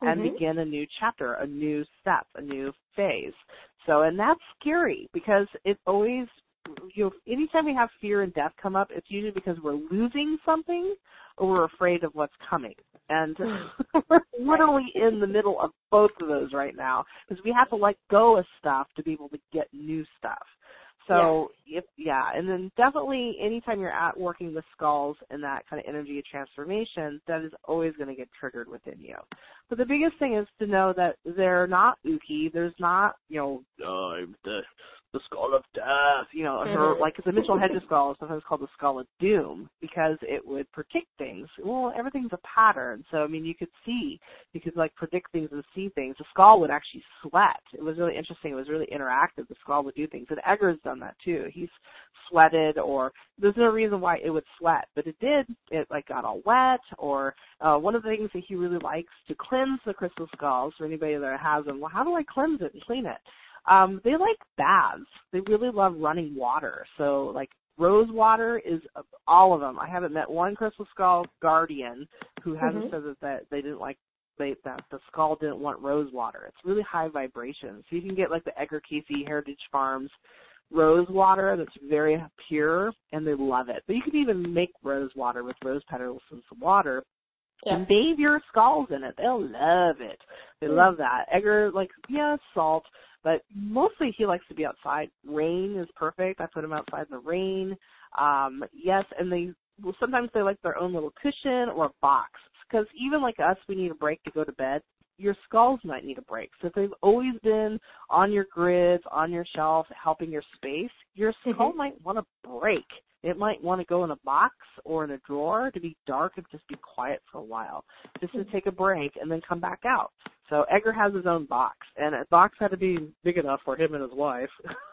and mm-hmm. begin a new chapter, a new step, a new phase. So, and that's scary because it always, you know, anytime we have fear and death come up, it's usually because we're losing something or we're afraid of what's coming. And we're literally in the middle of both of those right now because we have to let go of stuff to be able to get new stuff. So, yeah. If, yeah, and then definitely anytime you're at working with skulls and that kind of energy of transformation, that is always going to get triggered within you. But the biggest thing is to know that they're not ooky. There's not, you know, uh, the the skull of death, you know, mm-hmm. or like the Mitchell Hedges skull is sometimes called the skull of doom because it would predict things. Well, everything's a pattern. So, I mean, you could see, you could like predict things and see things. The skull would actually sweat. It was really interesting. It was really interactive. The skull would do things. And Egger's done that too. He's sweated, or there's no reason why it would sweat, but it did. It like got all wet, or uh, one of the things that he really likes to cleanse the crystal skulls, for anybody that has them, well, how do I cleanse it and clean it? Um, they like baths. They really love running water. So, like, rose water is all of them. I haven't met one crystal skull guardian who hasn't mm-hmm. said that, that they didn't like they, that the skull didn't want rose water. It's really high vibration. So you can get like the Edgar Casey Heritage Farms rose water that's very pure, and they love it. But you can even make rose water with rose petals and some water. Yeah. And bathe your skulls in it. They'll love it. They mm. love that. Edgar, like, yeah, salt. But mostly he likes to be outside. Rain is perfect. I put him outside in the rain. Um, yes, and they well, sometimes they like their own little cushion or a box. Because even like us, we need a break to go to bed. Your skulls might need a break. So if they've always been on your grids, on your shelf, helping your space, your skull mm-hmm. might want to break. It might want to go in a box or in a drawer to be dark and just be quiet for a while, just to take a break and then come back out. So Edgar has his own box, and a box had to be big enough for him and his wife,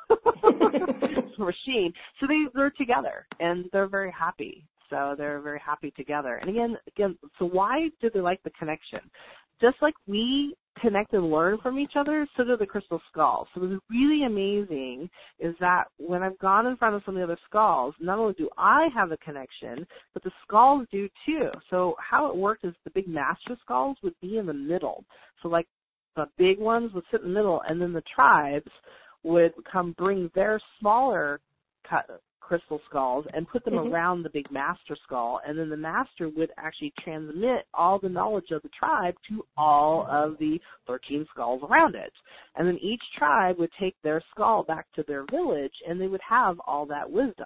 Rasheen. So they, they're together, and they're very happy. So they're very happy together. And again, again, so why do they like the connection? Just like we connect and learn from each other, so do the crystal skulls. So what's really amazing is that when I've gone in front of some of the other skulls, not only do I have a connection, but the skulls do too. So how it worked is the big master skulls would be in the middle. So like the big ones would sit in the middle, and then the tribes would come bring their smaller cut crystal skulls and put them mm-hmm. around the big master skull, and then the master would actually transmit all the knowledge of the tribe to all of the thirteen skulls around it. And then each tribe would take their skull back to their village, and they would have all that wisdom.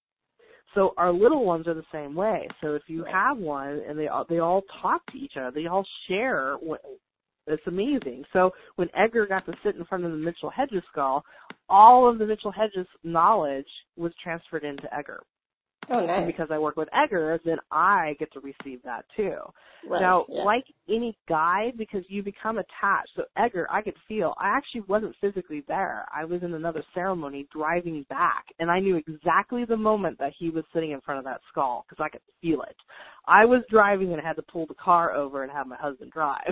So our little ones are the same way. So if you have one and they all, they all talk to each other, they all share what, it's amazing. So when Edgar got to sit in front of the Mitchell Hedges skull, all of the Mitchell Hedges knowledge was transferred into Edgar. Oh, nice. And because I work with Edgar, then I get to receive that too. Right. Now, yeah. like any guide, because you become attached. So Edgar, I could feel, I actually wasn't physically there. I was in another ceremony driving back, and I knew exactly the moment that he was sitting in front of that skull because I could feel it. I was driving and had to pull the car over and have my husband drive.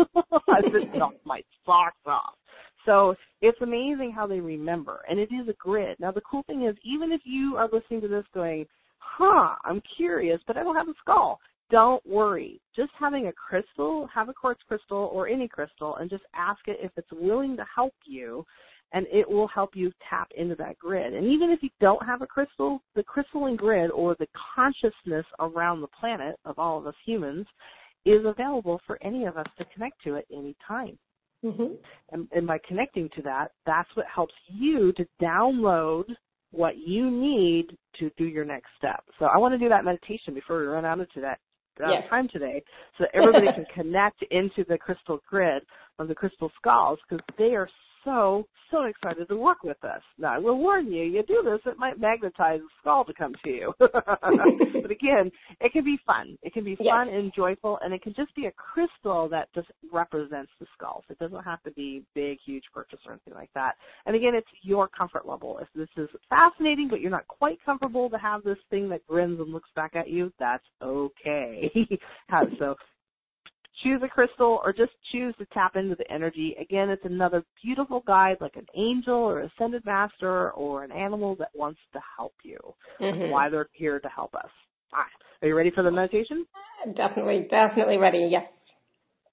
I didn't knock my socks off. So it's amazing how they remember, and it is a grid. Now, the cool thing is, even if you are listening to this going, huh, I'm curious, but I don't have a skull, don't worry. Just having a crystal, have a quartz crystal or any crystal, and just ask it if it's willing to help you, and it will help you tap into that grid. And even if you don't have a crystal, the crystalline grid, or the consciousness around the planet of all of us humans, is available for any of us to connect to at any time. Mm-hmm. And, and by connecting to that, that's what helps you to download what you need to do your next step. So I want to do that meditation before we run out of today, uh, yes. time today, so that everybody can connect into the crystal grid of the crystal skulls, because they are so, so excited to work with us. Now, I will warn you, you do this, it might magnetize a skull to come to you. But again, it can be fun. It can be fun yes. and joyful, and it can just be a crystal that just represents the skulls. It doesn't have to be big, huge purchase or anything like that. And again, it's your comfort level. If this is fascinating, but you're not quite comfortable to have this thing that grins and looks back at you, that's okay. So choose a crystal, or just choose to tap into the energy. Again, it's another beautiful guide, like an angel or ascended master or an animal that wants to help you. Mm-hmm. That's why they're here to help us. All right. Are you ready for the meditation? Definitely, definitely ready, yes.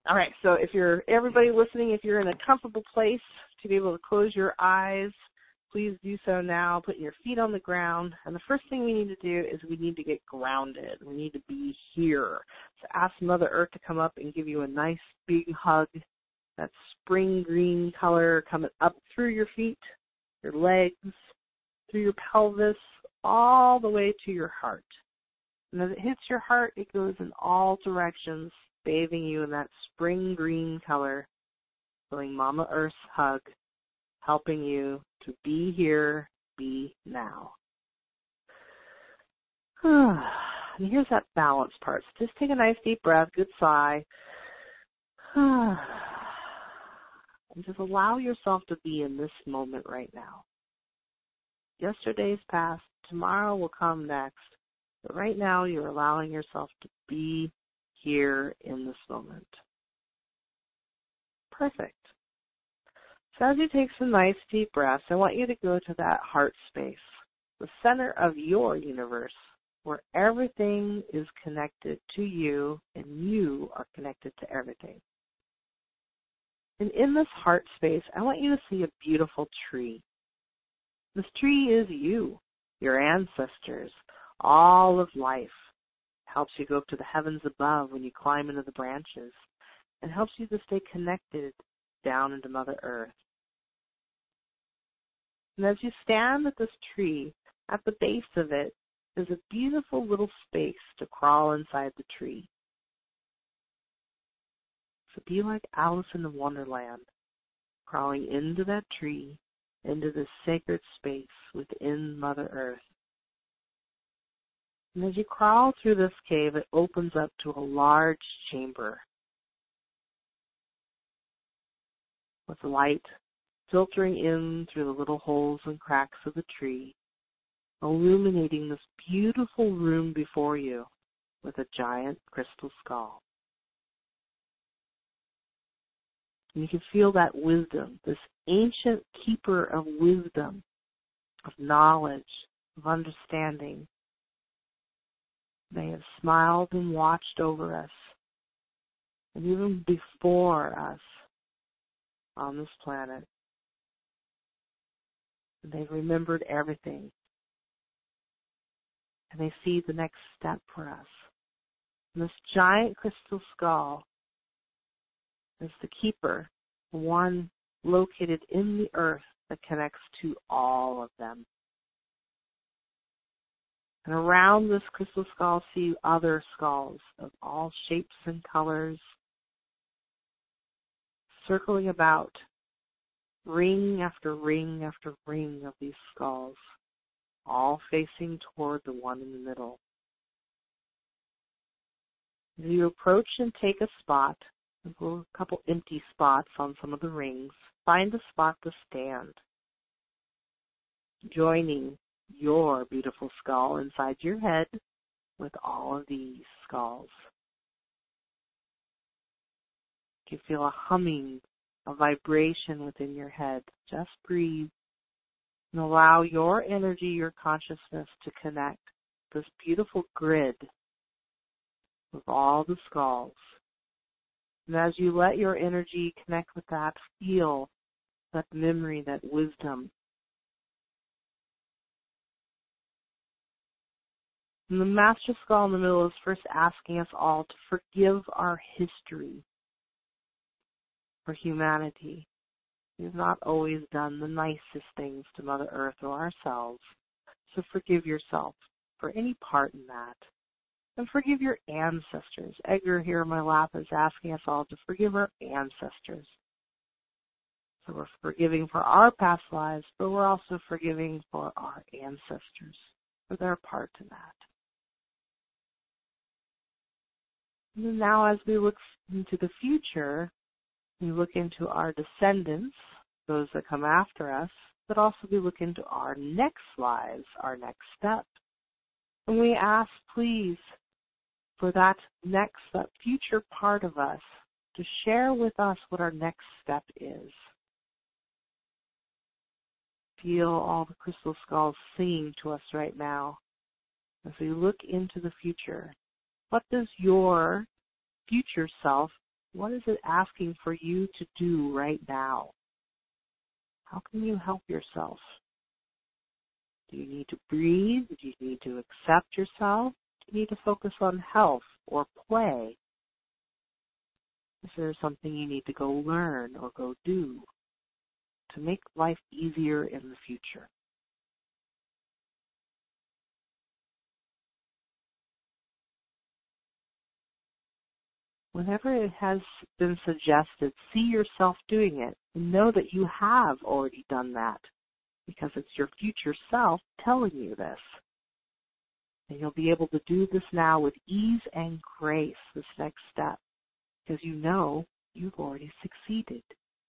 All right, so if you're, everybody listening, if you're in a comfortable place to be able to close your eyes, please do so now. Put your feet on the ground. And the first thing we need to do is we need to get grounded. We need to be here. So ask Mother Earth to come up and give you a nice big hug. That spring green color coming up through your feet, your legs, through your pelvis, all the way to your heart. And as it hits your heart, it goes in all directions, bathing you in that spring green color, feeling Mama Earth's hug, helping you to be here, be now. And here's that balance part. So just take a nice deep breath, good sigh. And just allow yourself to be in this moment right now. Yesterday's past, tomorrow will come next. But right now you're allowing yourself to be here in this moment. Perfect. So as you take some nice deep breaths, I want you to go to that heart space, the center of your universe, where everything is connected to you and you are connected to everything. And in this heart space, I want you to see a beautiful tree. This tree is you, your ancestors, all of life. It helps you go up to the heavens above when you climb into the branches, and helps you to stay connected down into Mother Earth. And as you stand at this tree, at the base of it is a beautiful little space to crawl inside the tree. So be like Alice in the Wonderland, crawling into that tree, into this sacred space within Mother Earth. And as you crawl through this cave, it opens up to a large chamber with light filtering in through the little holes and cracks of the tree, illuminating this beautiful room before you with a giant crystal skull. And you can feel that wisdom, this ancient keeper of wisdom, of knowledge, of understanding. They have smiled and watched over us, and even before us on this planet. And they've remembered everything. And they see the next step for us. And this giant crystal skull is the keeper, the one located in the earth that connects to all of them. And around this crystal skull, see other skulls of all shapes and colors, circling about, ring after ring after ring of these skulls, all facing toward the one in the middle. As you approach and take a spot, there's a couple empty spots on some of the rings, find a spot to stand, joining your beautiful skull inside your head with all of these skulls. You can feel a humming, a vibration within your head. Just breathe and allow your energy, your consciousness to connect this beautiful grid with all the skulls. And as you let your energy connect with that, feel that memory, that wisdom. And the Master Skull in the middle is first asking us all to forgive our history for humanity. We have not always done the nicest things to Mother Earth or ourselves, so forgive yourself for any part in that. And forgive your ancestors. Edgar here in my lap is asking us all to forgive our ancestors. So we're forgiving for our past lives, but we're also forgiving for our ancestors, for their part in that. And now as we look into the future, we look into our descendants, those that come after us, but also we look into our next lives, our next step. And we ask, please, for that next, that future part of us to share with us what our next step is. Feel all the crystal skulls singing to us right now as we look into the future. What does your future self What is it asking for you to do right now? How can you help yourself? Do you need to breathe? Do you need to accept yourself? Do you need to focus on health or play? Is there something you need to go learn or go do to make life easier in the future? Whenever it has been suggested, see yourself doing it and know that you have already done that because it's your future self telling you this. And you'll be able to do this now with ease and grace, this next step, because you know you've already succeeded.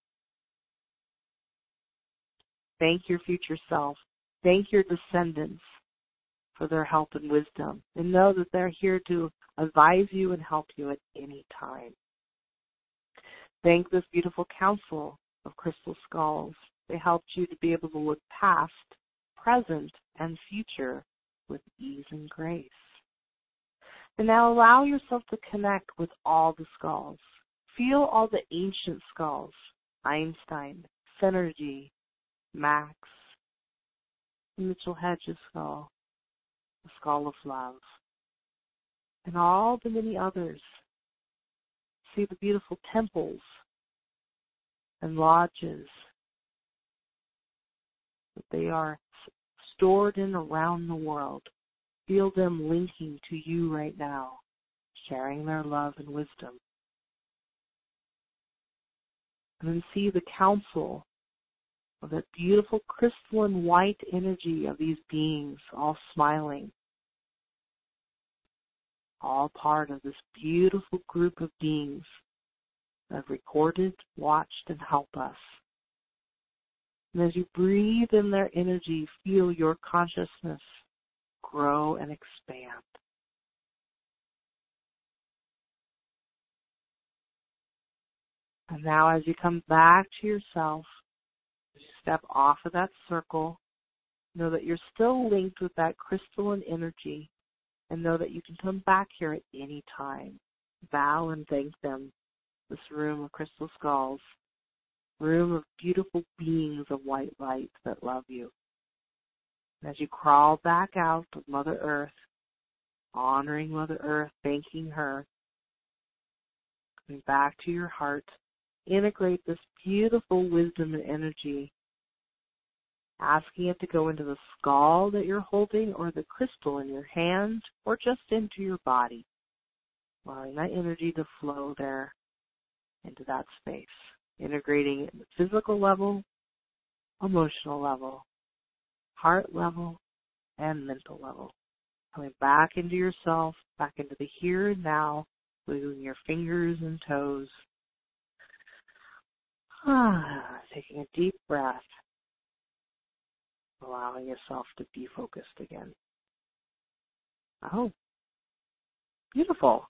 Thank your future self. Thank your descendants for their help and wisdom. And know that they're here to advise you and help you at any time. Thank this beautiful council of crystal skulls. They helped you to be able to look past, present, and future with ease and grace. And now allow yourself to connect with all the skulls. Feel all the ancient skulls, Einstein, Synergy, Max, Mitchell Hedges' skull, the skull of love, and all the many others. See the beautiful temples and lodges that they are stored in around the world. Feel them linking to you right now, sharing their love and wisdom. And then see the council of that beautiful crystalline white energy of these beings all smiling, all part of this beautiful group of beings that have recorded, watched, and helped us. And as you breathe in their energy, feel your consciousness grow and expand. And now as you come back to yourself, as you step off of that circle, know that you're still linked with that crystalline energy, and know that you can come back here at any time. Bow and thank them, this room of crystal skulls, room of beautiful beings of white light that love you. And as you crawl back out of Mother Earth, honoring Mother Earth, thanking her, coming back to your heart, integrate this beautiful wisdom and energy, asking it to go into the skull that you're holding or the crystal in your hand or just into your body, allowing that energy to flow there into that space, integrating it at the physical level, emotional level, heart level, and mental level. Coming back into yourself, back into the here and now, wiggling your fingers and toes. Ah, taking a deep breath, allowing yourself to be focused again. Oh, beautiful.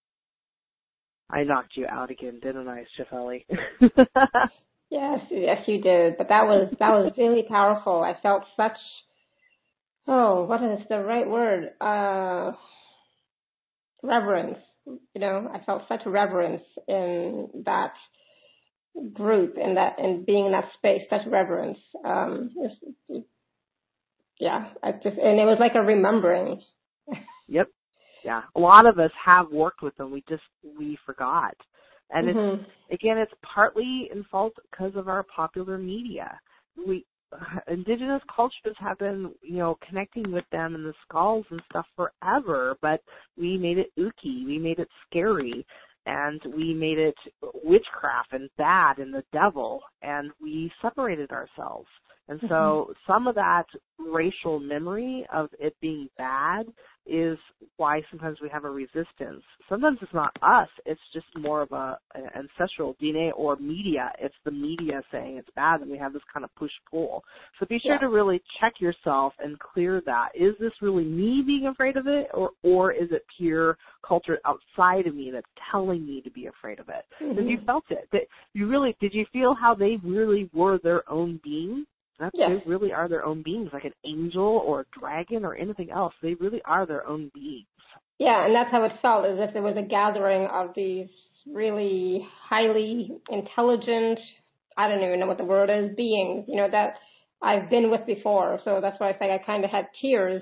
I knocked you out again, didn't I, Shefali? Yes, yes, you did. But that was that was really powerful. I felt such, oh, what is the right word? Uh, reverence. You know, I felt such reverence in that group, in that, in being in that space. Such reverence. Um, it's, yeah, I just, and it was like a remembering. Yep. Yeah. A lot of us have worked with them. We just, we forgot. And mm-hmm. it's, again, it's partly in fault because of our popular media. We, indigenous cultures have been, you know, connecting with them and the skulls and stuff forever, but we made it ooky. We made it scary. And we made it witchcraft and bad and the devil. And we separated ourselves. And so mm-hmm. some of that racial memory of it being bad is why sometimes we have a resistance. Sometimes it's not us. It's just more of a, an ancestral D N A or media. It's the media saying it's bad, and we have this kind of push-pull. So be sure yeah. to really check yourself and clear that. Is this really me being afraid of it, or, or is it pure culture outside of me that's telling me to be afraid of it? Because mm-hmm. you felt it. That you really, did you feel how they really were their own being? That's, yes. They really are their own beings, like an angel or a dragon or anything else. They really are their own beings. Yeah, and that's how it felt, as if it was a gathering of these really highly intelligent, I don't even know what the word is, beings, you know, that I've been with before. So that's why I think I kind of had tears,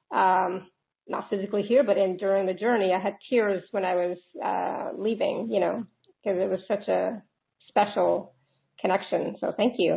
um, not physically here, but in during the journey, I had tears when I was uh, leaving, you know, because it was such a special connection. So thank you.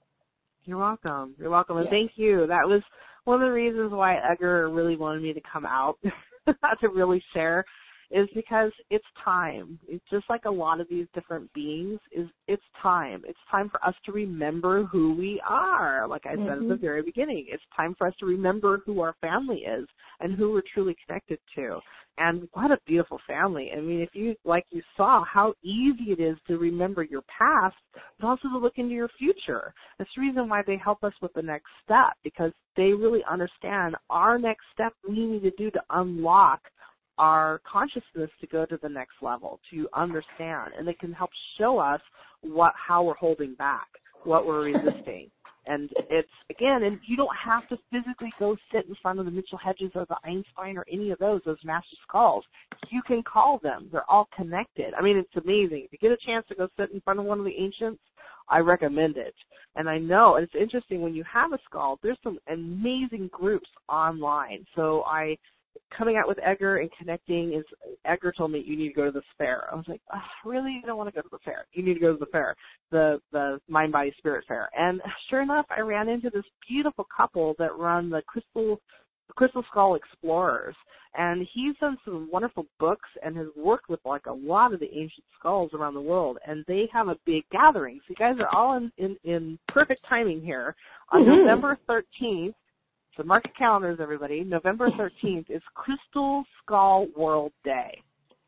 You're welcome. You're welcome. And Yeah. thank you. That was one of the reasons why Edgar really wanted me to come out to really share, is because it's time. It's just like a lot of these different beings, is it's time. It's time for us to remember who we are. Like I mm-hmm. said at the very beginning, it's time for us to remember who our family is and who we're truly connected to. And what a beautiful family. I mean, if you, like you saw, how easy it is to remember your past, but also to look into your future. That's the reason why they help us with the next step, because they really understand our next step we need to do to unlock our consciousness to go to the next level, to understand. And they can help show us what, how we're holding back, what we're resisting. And it's, again, and you don't have to physically go sit in front of the Mitchell Hedges or the Einstein or any of those, those master skulls. You can call them. They're all connected. I mean, it's amazing. If you get a chance to go sit in front of one of the ancients, I recommend it. And I know, and it's interesting, when you have a skull, there's some amazing groups online. So I, coming out with Edgar and connecting is, Edgar told me, you need to go to this fair. I was like, oh, really? You don't want to go to the fair. You need to go to the fair, the the Mind, Body, Spirit Fair. And sure enough, I ran into this beautiful couple that run the Crystal Crystal Skull Explorers. And he's done some wonderful books and has worked with like a lot of the ancient skulls around the world. And they have a big gathering. So you guys are all in, in, in perfect timing here. On mm-hmm. November thirteenth, so mark your calendars, everybody. November thirteenth is Crystal Skull World Day.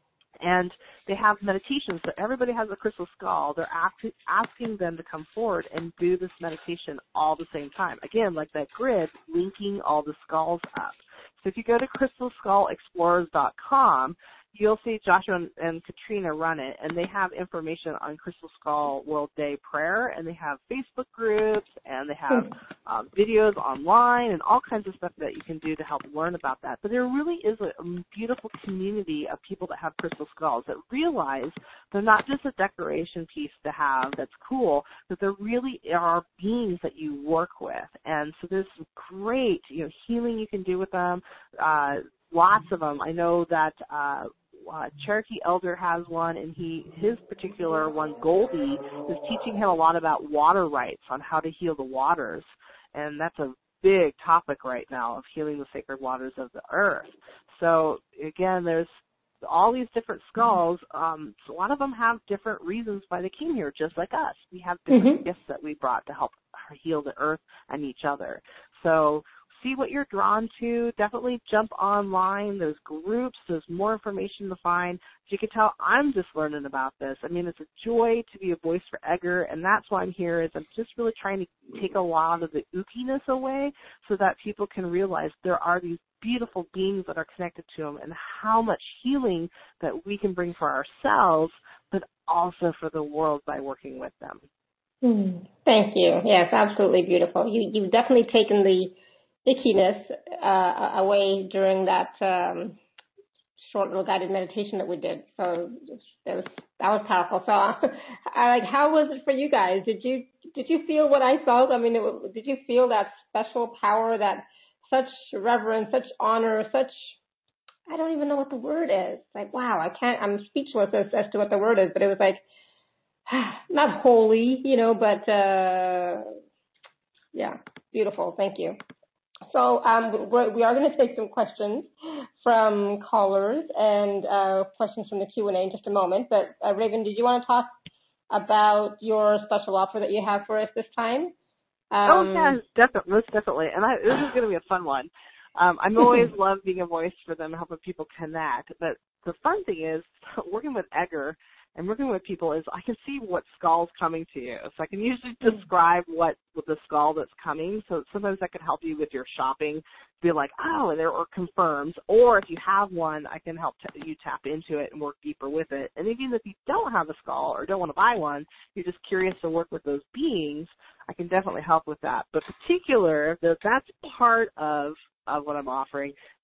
And they have meditations. So everybody has a crystal skull. They're ask- asking them to come forward and do this meditation all the same time. Again, like that grid, linking all the skulls up. So if you go to crystal skull explorers dot com, you'll see Joshua and, and Katrina run it, and they have information on Crystal Skull World Day prayer, and they have Facebook groups, and they have um, videos online, and all kinds of stuff that you can do to help learn about that. But there really is a, a beautiful community of people that have crystal skulls that realize they're not just a decoration piece to have that's cool, that there really are beings that you work with. And so there's some great, you know, healing you can do with them. Uh, Lots of them. I know that uh, uh, Cherokee Elder has one, and he his particular one, Goldie, is teaching him a lot about water rights, on how to heal the waters, and that's a big topic right now, of healing the sacred waters of the earth. So again, there's all these different skulls. Um, so a lot of them have different reasons why they came here, just like us. We have different mm-hmm. gifts that we brought to help heal the earth and each other. So see what you're drawn to. Definitely jump online. There's groups. There's more information to find. As you can tell, I'm just learning about this. I mean, it's a joy to be a voice for Edgar, and that's why I'm here, is I'm just really trying to take a lot of the ookiness away so that people can realize there are these beautiful beings that are connected to them, and how much healing that we can bring for ourselves, but also for the world by working with them. Mm, thank you. Yes, absolutely beautiful. You, you've definitely taken the ickiness uh, away during that um, short little guided meditation that we did. So that was, that was powerful. So, I, like, how was it for you guys? Did you did you feel what I felt? I mean, it, did you feel that special power, that such reverence, such honor, such, I don't even know what the word is. Like, wow, I can't. I'm speechless as, as to what the word is. But it was like, not holy, you know, but uh, yeah, beautiful. Thank you. So um, we're, we are going to take some questions from callers and uh, questions from the Q and A in just a moment. But uh, Raven, did you want to talk about your special offer that you have for us this time? Um, oh, yeah, definitely, most definitely. And I, this is going to be a fun one. Um, I'm always love being a voice for them, helping people connect. But the fun thing is, working with Edgar and working with people, is I can see what skull's coming to you. So I can usually describe what, what the skull that's coming. So sometimes that can help you with your shopping, be like, oh, there, or confirms. Or if you have one, I can help t- you tap into it and work deeper with it. And even if you don't have a skull or don't want to buy one, you're just curious to work with those beings, I can definitely help with that. But particular, that's part of, of what I'm offering.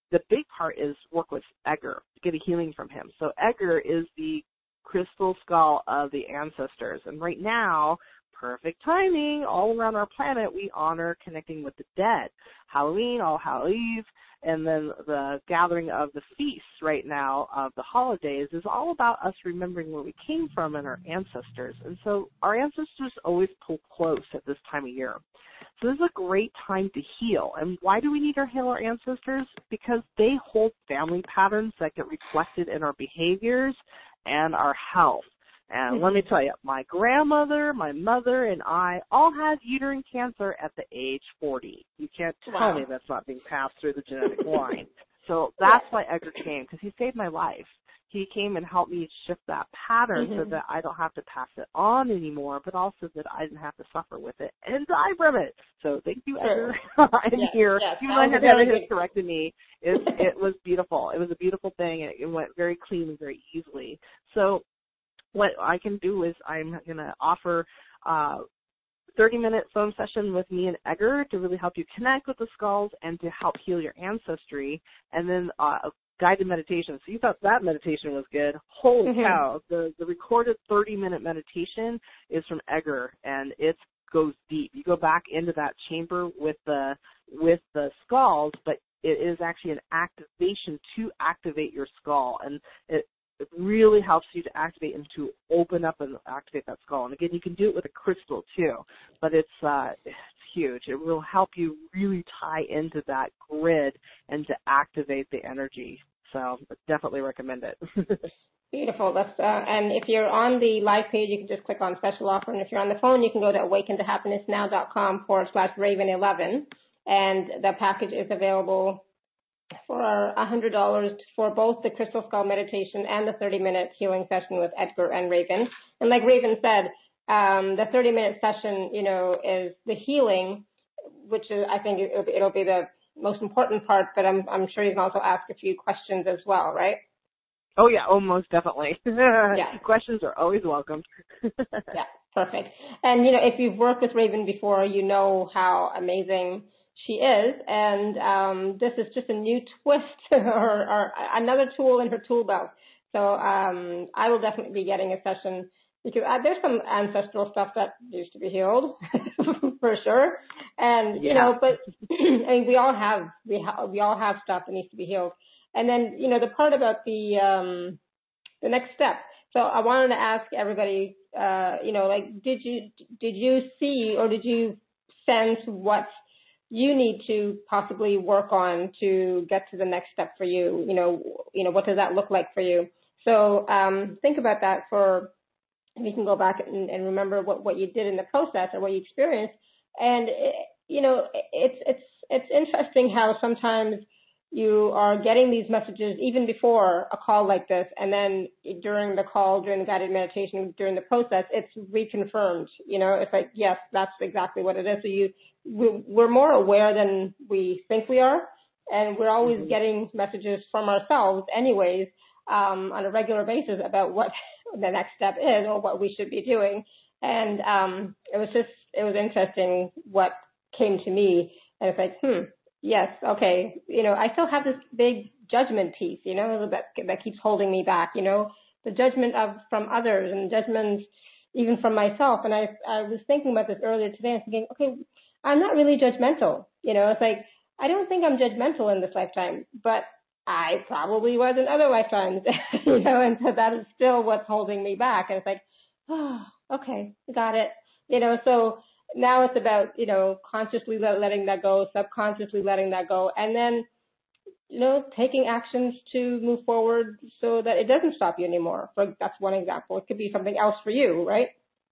the big part is work with Edgar, get a healing from him. So Edgar is the crystal skull of the ancestors. And right now, perfect timing, all around our planet, we honor connecting with the dead. Halloween, All Hallows Eve, and then the gathering of the feasts right now of the holidays is all about us remembering where we came from and our ancestors. And so our ancestors always pull close at this time of year. So this is a great time to heal. And why do we need to heal our ancestors? Because they hold family patterns that get reflected in our behaviors and our health. And let me tell you, my grandmother, my mother, and I all had uterine cancer at the age forty. You can't tell Wow. me that's not being passed through the genetic line. So that's why Edgar came, because he saved my life. He came and helped me shift that pattern mm-hmm. so that I don't have to pass it on anymore, but also that I didn't have to suffer with it and die from it. So thank you, Edgar. Sure. I'm yes, here. Yes, Even though I had never corrected me, it, it was beautiful. It was a beautiful thing. It, it went very clean and very easily. So what I can do is I'm going to offer a thirty-minute phone session with me and Edgar to really help you connect with the skulls and to help heal your ancestry, and then uh, a guided meditation. So you thought that meditation was good. Holy mm-hmm. cow. The, the recorded thirty-minute meditation is from Edgar, and it goes deep. You go back into that chamber with the with the skulls, but it is actually an activation to activate your skull, and it It really helps you to activate and to open up and activate that skull. And again, you can do it with a crystal too, but it's uh, it's huge. It will help you really tie into that grid and to activate the energy. So definitely recommend it. Beautiful. That's uh, and if you're on the live page, you can just click on special offer. And if you're on the phone, you can go to awaken to happiness now dot com forward slash Raven eleven, and the package is available for one hundred dollars for both the Crystal Skull meditation and the thirty-minute healing session with Edgar and Raven. And like Raven said, um, the thirty-minute session, you know, is the healing, which is, I think it'll, it'll be the most important part, but I'm, I'm sure you can also ask a few questions as well, right? Oh, yeah. Oh, most definitely. Yeah. Questions are always welcome. Yeah, perfect. And, you know, if you've worked with Raven before, you know how amazing she is, and um, this is just a new twist or, or another tool in her tool belt. So um, I will definitely be getting a session because uh, there's some ancestral stuff that needs to be healed for sure. And yeah. you know, but I mean, we all have we ha- we all have stuff that needs to be healed. And then you know, the part about the um, the next step. So I wanted to ask everybody, uh, you know, like, did you did you see or did you sense what you need to possibly work on to get to the next step for you? You know, you know, what does that look like for you? So um, think about that for, you can go back and, and remember what, what you did in the process or what you experienced. And, it, you know, it's, it's, it's interesting how sometimes you are getting these messages even before a call like this, and then during the call, during the guided meditation, during the process, it's reconfirmed. You know, it's like, yes, that's exactly what it is. So you, we're more aware than we think we are, and we're always mm-hmm. getting messages from ourselves anyways, um, on a regular basis about what the next step is or what we should be doing. And um, it was just, it was interesting what came to me, and it's like, hmm, yes, okay, you know, I still have this big judgment piece, you know, that that keeps holding me back, you know, the judgment of from others and judgment even from myself. And I I was thinking about this earlier today and thinking, okay, I'm not really judgmental, you know, it's like, I don't think I'm judgmental in this lifetime, but I probably was in other lifetimes, you know, and so that is still what's holding me back. And it's like, oh, okay, got it, you know, so now it's about, you know, consciously let, letting that go, subconsciously letting that go, and then, you know, taking actions to move forward so that it doesn't stop you anymore. For, that's one example. It could be something else for you, right?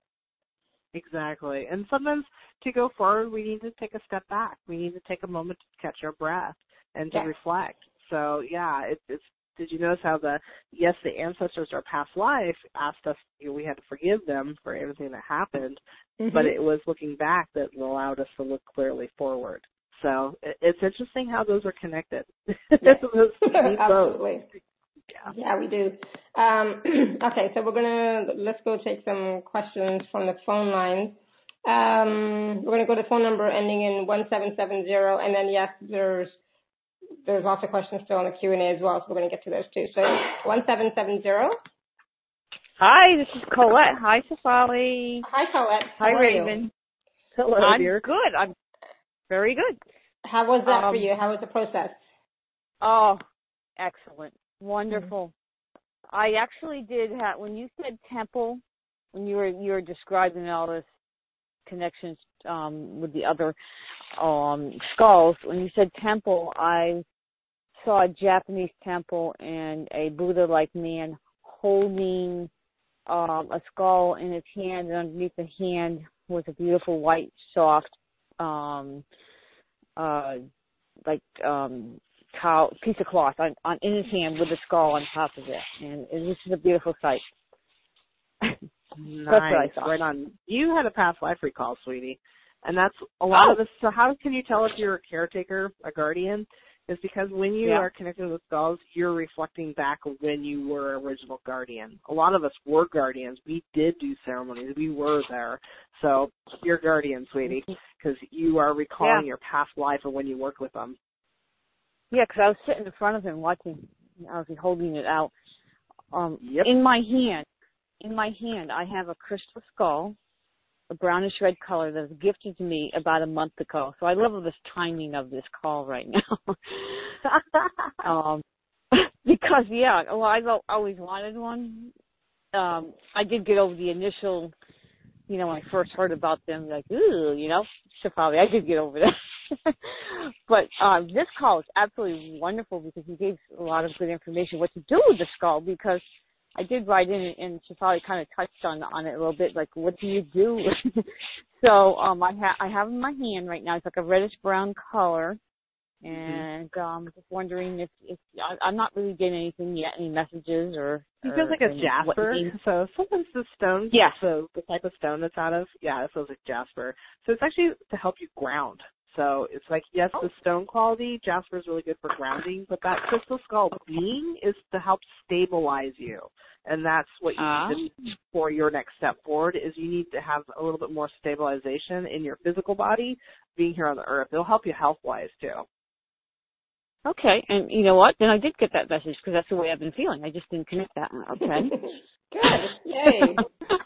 Exactly. And sometimes to go forward, we need to take a step back. We need to take a moment to catch our breath and to yeah. reflect. So, yeah, it, it's, did you notice how the, yes, the ancestors of our past life asked us, you know, we had to forgive them for everything that happened, mm-hmm. but it was looking back that allowed us to look clearly forward. So it, it's interesting how those are connected. Yes. Absolutely. Yeah. yeah, we do. Um, okay, so we're going to, let's go take some questions from the phone lines. Um, we're going to go to phone number ending in one seven seven zero, and then, yes, there's there's lots of questions still in the Q and A as well, so we're going to get to those too. So one seven seven zero. Hi, this is Colette. Hi, Shefali. Hi, Colette. Hi, How Raven. Hello, I'm dear. good. I'm very good. How was that um, for you? How was the process? Oh, excellent. Wonderful. Mm-hmm. I actually did have, when you said temple, when you were you were describing all this connections um, with the other um, skulls, when you said temple, I saw a Japanese temple and a Buddha-like man holding um, a skull in his hand, and underneath the hand was a beautiful white, soft, um, uh, like um, towel, piece of cloth on, on in his hand with the skull on top of it, and it was just a beautiful sight. Nice. That's what I thought. Right on. You had a past life recall, sweetie. And that's a lot oh. of this. So how can you tell if you're a caretaker, a guardian? Is because when you yeah. are connected with skulls, you're reflecting back when you were original guardian. A lot of us were guardians. We did do ceremonies. We were there. So you're guardian, sweetie, because you are recalling yeah. your past life or when you worked with them. Yeah, because I was sitting in front of him watching. I was holding it out. Um, yep. In my hand, in my hand, I have a crystal skull, a brownish red color that was gifted to me about a month ago. So I love this timing of this call right now. um, because, yeah, well, I've always wanted one. Um, I did get over the initial, you know, when I first heard about them, like, ooh, you know, Shefali, I did get over that. But um, this call is absolutely wonderful because you gave a lot of good information what to do with the skull, because I did write in, and Shefali kind of touched on on it a little bit, like, what do you do? so um, I, ha- I have it in my hand right now. It's like a reddish-brown color, and mm-hmm. um, just wondering if, if I, I'm not really getting anything yet, any messages or... It feels like a jasper. So sometimes the stone, yeah. so the type of stone it's out of, yeah, it feels like jasper. So it's actually to help you ground. So it's like, yes, the stone quality, jasper is really good for grounding, but that crystal skull being is to help stabilize you. And that's what you uh. need to, for your next step forward, is you need to have a little bit more stabilization in your physical body being here on the earth. It'll help you health-wise, too. Okay, and you know what? Then I did get that message, because that's the way I've been feeling. I just didn't connect that. Okay. Good. Yay.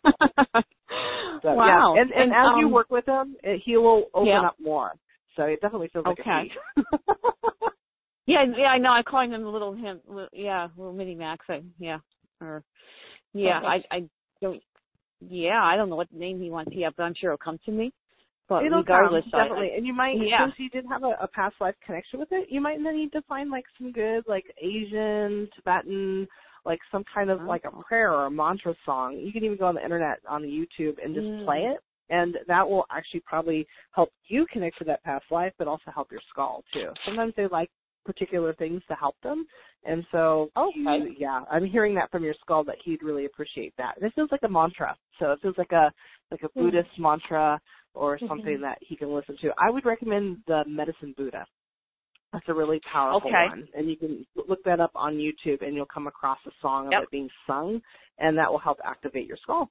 so, wow. Yeah. And, and, and as um, you work with him, it, he will open yeah. up more. So it definitely feels like okay. a piece. yeah, yeah, I know. I'm calling him a little him. Little, yeah, little mini Max. I, yeah, or yeah, I, I don't. Yeah, I don't know what name he wants yet, but I'm sure it'll come to me. But It'll regardless, come, definitely. I, and you might, yeah. since you did have a, a past life connection with it, you might need to find like some good, like Asian, Tibetan, like some kind of oh. like a prayer or a mantra song. You can even go on the internet, on the YouTube, and just mm. play it. And that will actually probably help you connect to that past life, but also help your skull, too. Sometimes they like particular things to help them. And so, okay. you, yeah, I'm hearing that from your skull that he'd really appreciate that. This feels like a mantra. So it feels like a like a Buddhist mm. mantra or something mm-hmm. that he can listen to. I would recommend the Medicine Buddha. That's a really powerful okay. one. And you can look that up on YouTube, and you'll come across a song yep. of it being sung, and that will help activate your skull.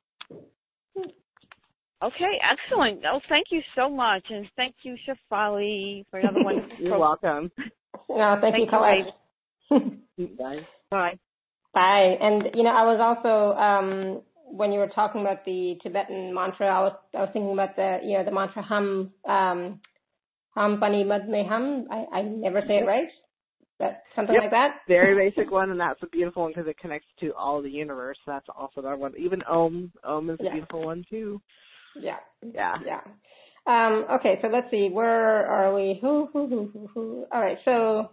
Okay, excellent. Oh, thank you so much, and thank you, Shefali, for another one. You're welcome. No, thank, thank you, Colette. Bye. Bye. Bye. And you know, I was also um, when you were talking about the Tibetan mantra, I was I was thinking about the you know the mantra Hum um, Hum Pani Madme Hum. I, I never say it right. That something yep. like that. Very basic one, and that's a beautiful one because it connects to all the universe. That's also that one. Even Om. Om is a yeah. beautiful one too. Yeah. Yeah. Yeah. Um, okay, so let's see. Where are we? Who, who, who, who, who? All right, so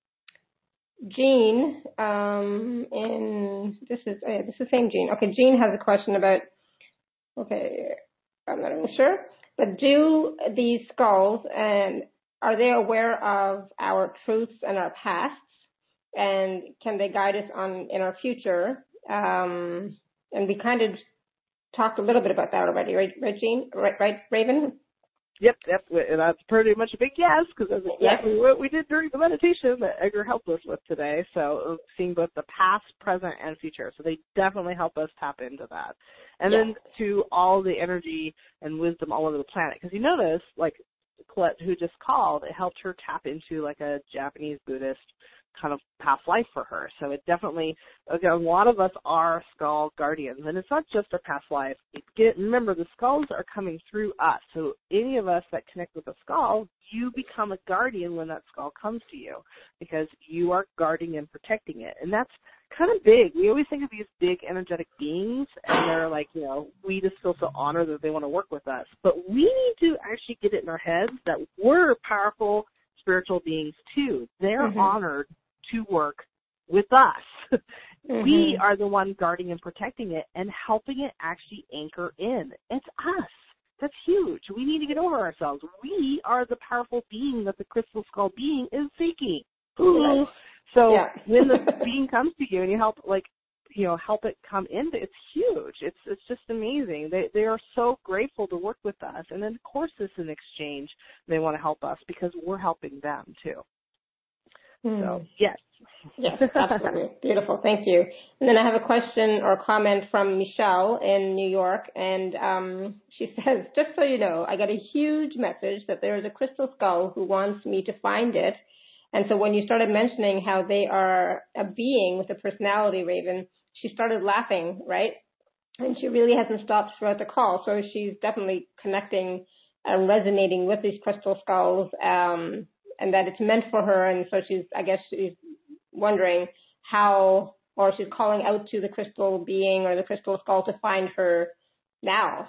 Jean, um, in, this is, oh yeah, this is the same Jean. Okay, Jean has a question about, okay, I'm not even sure, but do these skulls, and are they aware of our truths and our pasts, and can they guide us on in our future? Um, and we kind of talked a little bit about that already, right, right Jean? Right, right, Raven? Yep, yep, and that's pretty much a big yes, because that's exactly yes. what we did during the meditation that Edgar helped us with today. So seeing both the past, present, and future. So they definitely help us tap into that. And yes. then to all the energy and wisdom all over the planet. Because you notice, like, Colette, who just called, it helped her tap into like a Japanese Buddhist kind of past life for her. So it definitely, again, a lot of us are skull guardians, and it's not just our past life. Get, remember, the skulls are coming through us. So any of us that connect with a skull, you become a guardian when that skull comes to you because you are guarding and protecting it. And that's kind of big. We always think of these big energetic beings, and they're like, you know, we just feel so honored that they want to work with us. But we need to actually get it in our heads that we're powerful spiritual beings too. They're mm-hmm. honored to work with us. Mm-hmm. We are the one guarding and protecting it and helping it actually anchor in. It's us. That's huge. We need to get over ourselves. We are the powerful being that the crystal skull being is seeking. Mm-hmm. So yeah. when the being comes to you and you help, like, you know, help it come in, it's huge. It's it's just amazing. They they are so grateful to work with us. And then, of course, it's an exchange. They want to help us because we're helping them, too. Mm. So, yes. Yes, absolutely. Beautiful. Thank you. And then I have a question or comment from Michelle in New York. And um, she says, just so you know, I got a huge message that there is a crystal skull who wants me to find it. And so when you started mentioning how they are a being with a personality, Raven, she started laughing, right? And she really hasn't stopped throughout the call. So she's definitely connecting and resonating with these crystal skulls, um, and that it's meant for her. And so she's, I guess she's wondering how, or she's calling out to the crystal being or the crystal skull to find her now.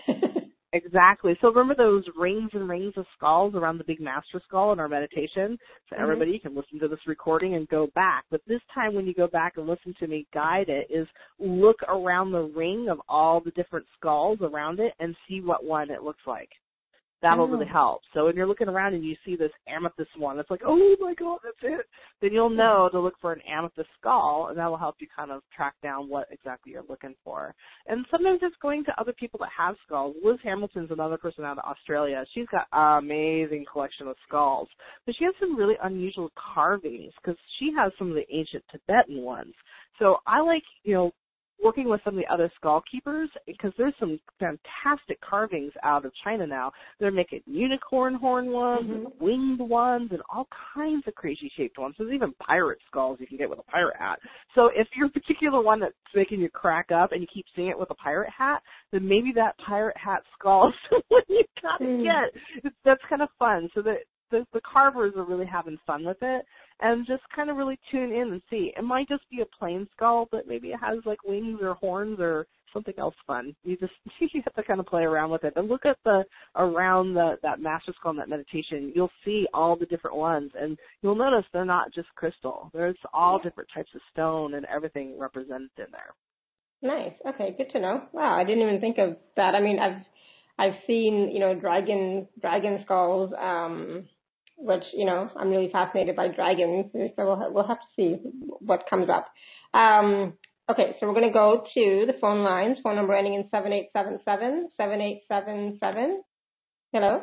Exactly. So remember those rings and rings of skulls around the big master skull in our meditation? So mm-hmm. everybody can listen to this recording and go back. But this time when you go back and listen to me guide it is look around the ring of all the different skulls around it and see what one it looks like. That'll oh. really help. So when you're looking around and you see this amethyst one, it's like, oh my God, that's it. Then you'll know to look for an amethyst skull, and that'll help you kind of track down what exactly you're looking for. And sometimes it's going to other people that have skulls. Liz Hamilton's another person out of Australia. She's got an amazing collection of skulls, but she has some really unusual carvings because she has some of the ancient Tibetan ones. So I like, you know, working with some of the other skull keepers, because there's some fantastic carvings out of China now. They're making unicorn horn ones, mm-hmm. and winged ones, and all kinds of crazy shaped ones. There's even pirate skulls you can get with a pirate hat. So if you're a particular one that's making you crack up and you keep seeing it with a pirate hat, then maybe that pirate hat skull is what you gotta mm. get. It's, that's kind of fun. So that the, the carvers are really having fun with it. And just kind of really tune in and see. It might just be a plain skull, but maybe it has like wings or horns or something else fun. You just you have to kind of play around with it. And look at the around the that master skull in that meditation. You'll see all the different ones, and you'll notice they're not just crystal. There's all different types of stone and everything represented in there. Nice. Okay, good to know. Wow, I didn't even think of that. I mean, I've I've seen you know dragon dragon skulls. Um, which, you know, I'm really fascinated by dragons, so we'll, we'll have to see what comes up. Um, okay, so we're going to go to the phone lines, phone number ending in seven eight seven seven, seven eight seven seven. Hello?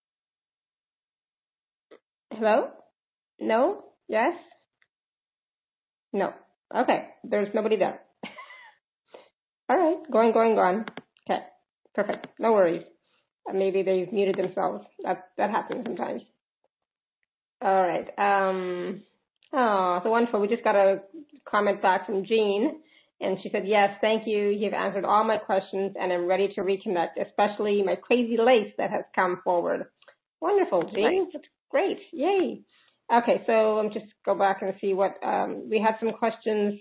Hello? No? Yes? No. Okay, there's nobody there. All right, going, going, going. Okay, perfect. No worries. Uh, maybe they've muted themselves. That, that happens sometimes. All right. Um, oh, so wonderful. We just got a comment back from Jean, and she said, yes, thank you. You've answered all my questions, and I'm ready to reconnect, especially my crazy lace that has come forward. Wonderful, Jean. Right. That's great. Yay. Okay, so let me just go back and see what um, we had some questions.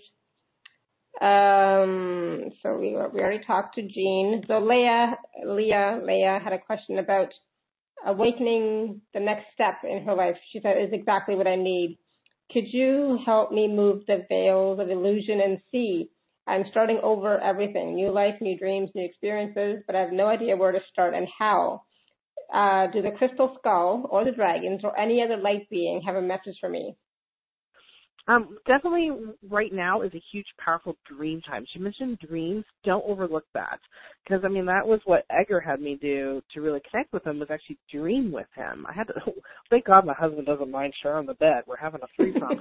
Um, so we, we already talked to Jean. So Leah, Leah, Leah had a question about awakening the next step in her life. She said, is exactly what I need. Could you help me move the veils of illusion and see? I'm starting over everything, new life, new dreams, new experiences, but I have no idea where to start and how. Uh, do the crystal skull or the dragons or any other light being have a message for me? Um, definitely right now is a huge, powerful dream time. She mentioned dreams. Don't overlook that. Because, I mean, that was what Edgar had me do to really connect with him, was actually dream with him. I had to, thank God my husband doesn't mind sharing the bed. We're having a threesome.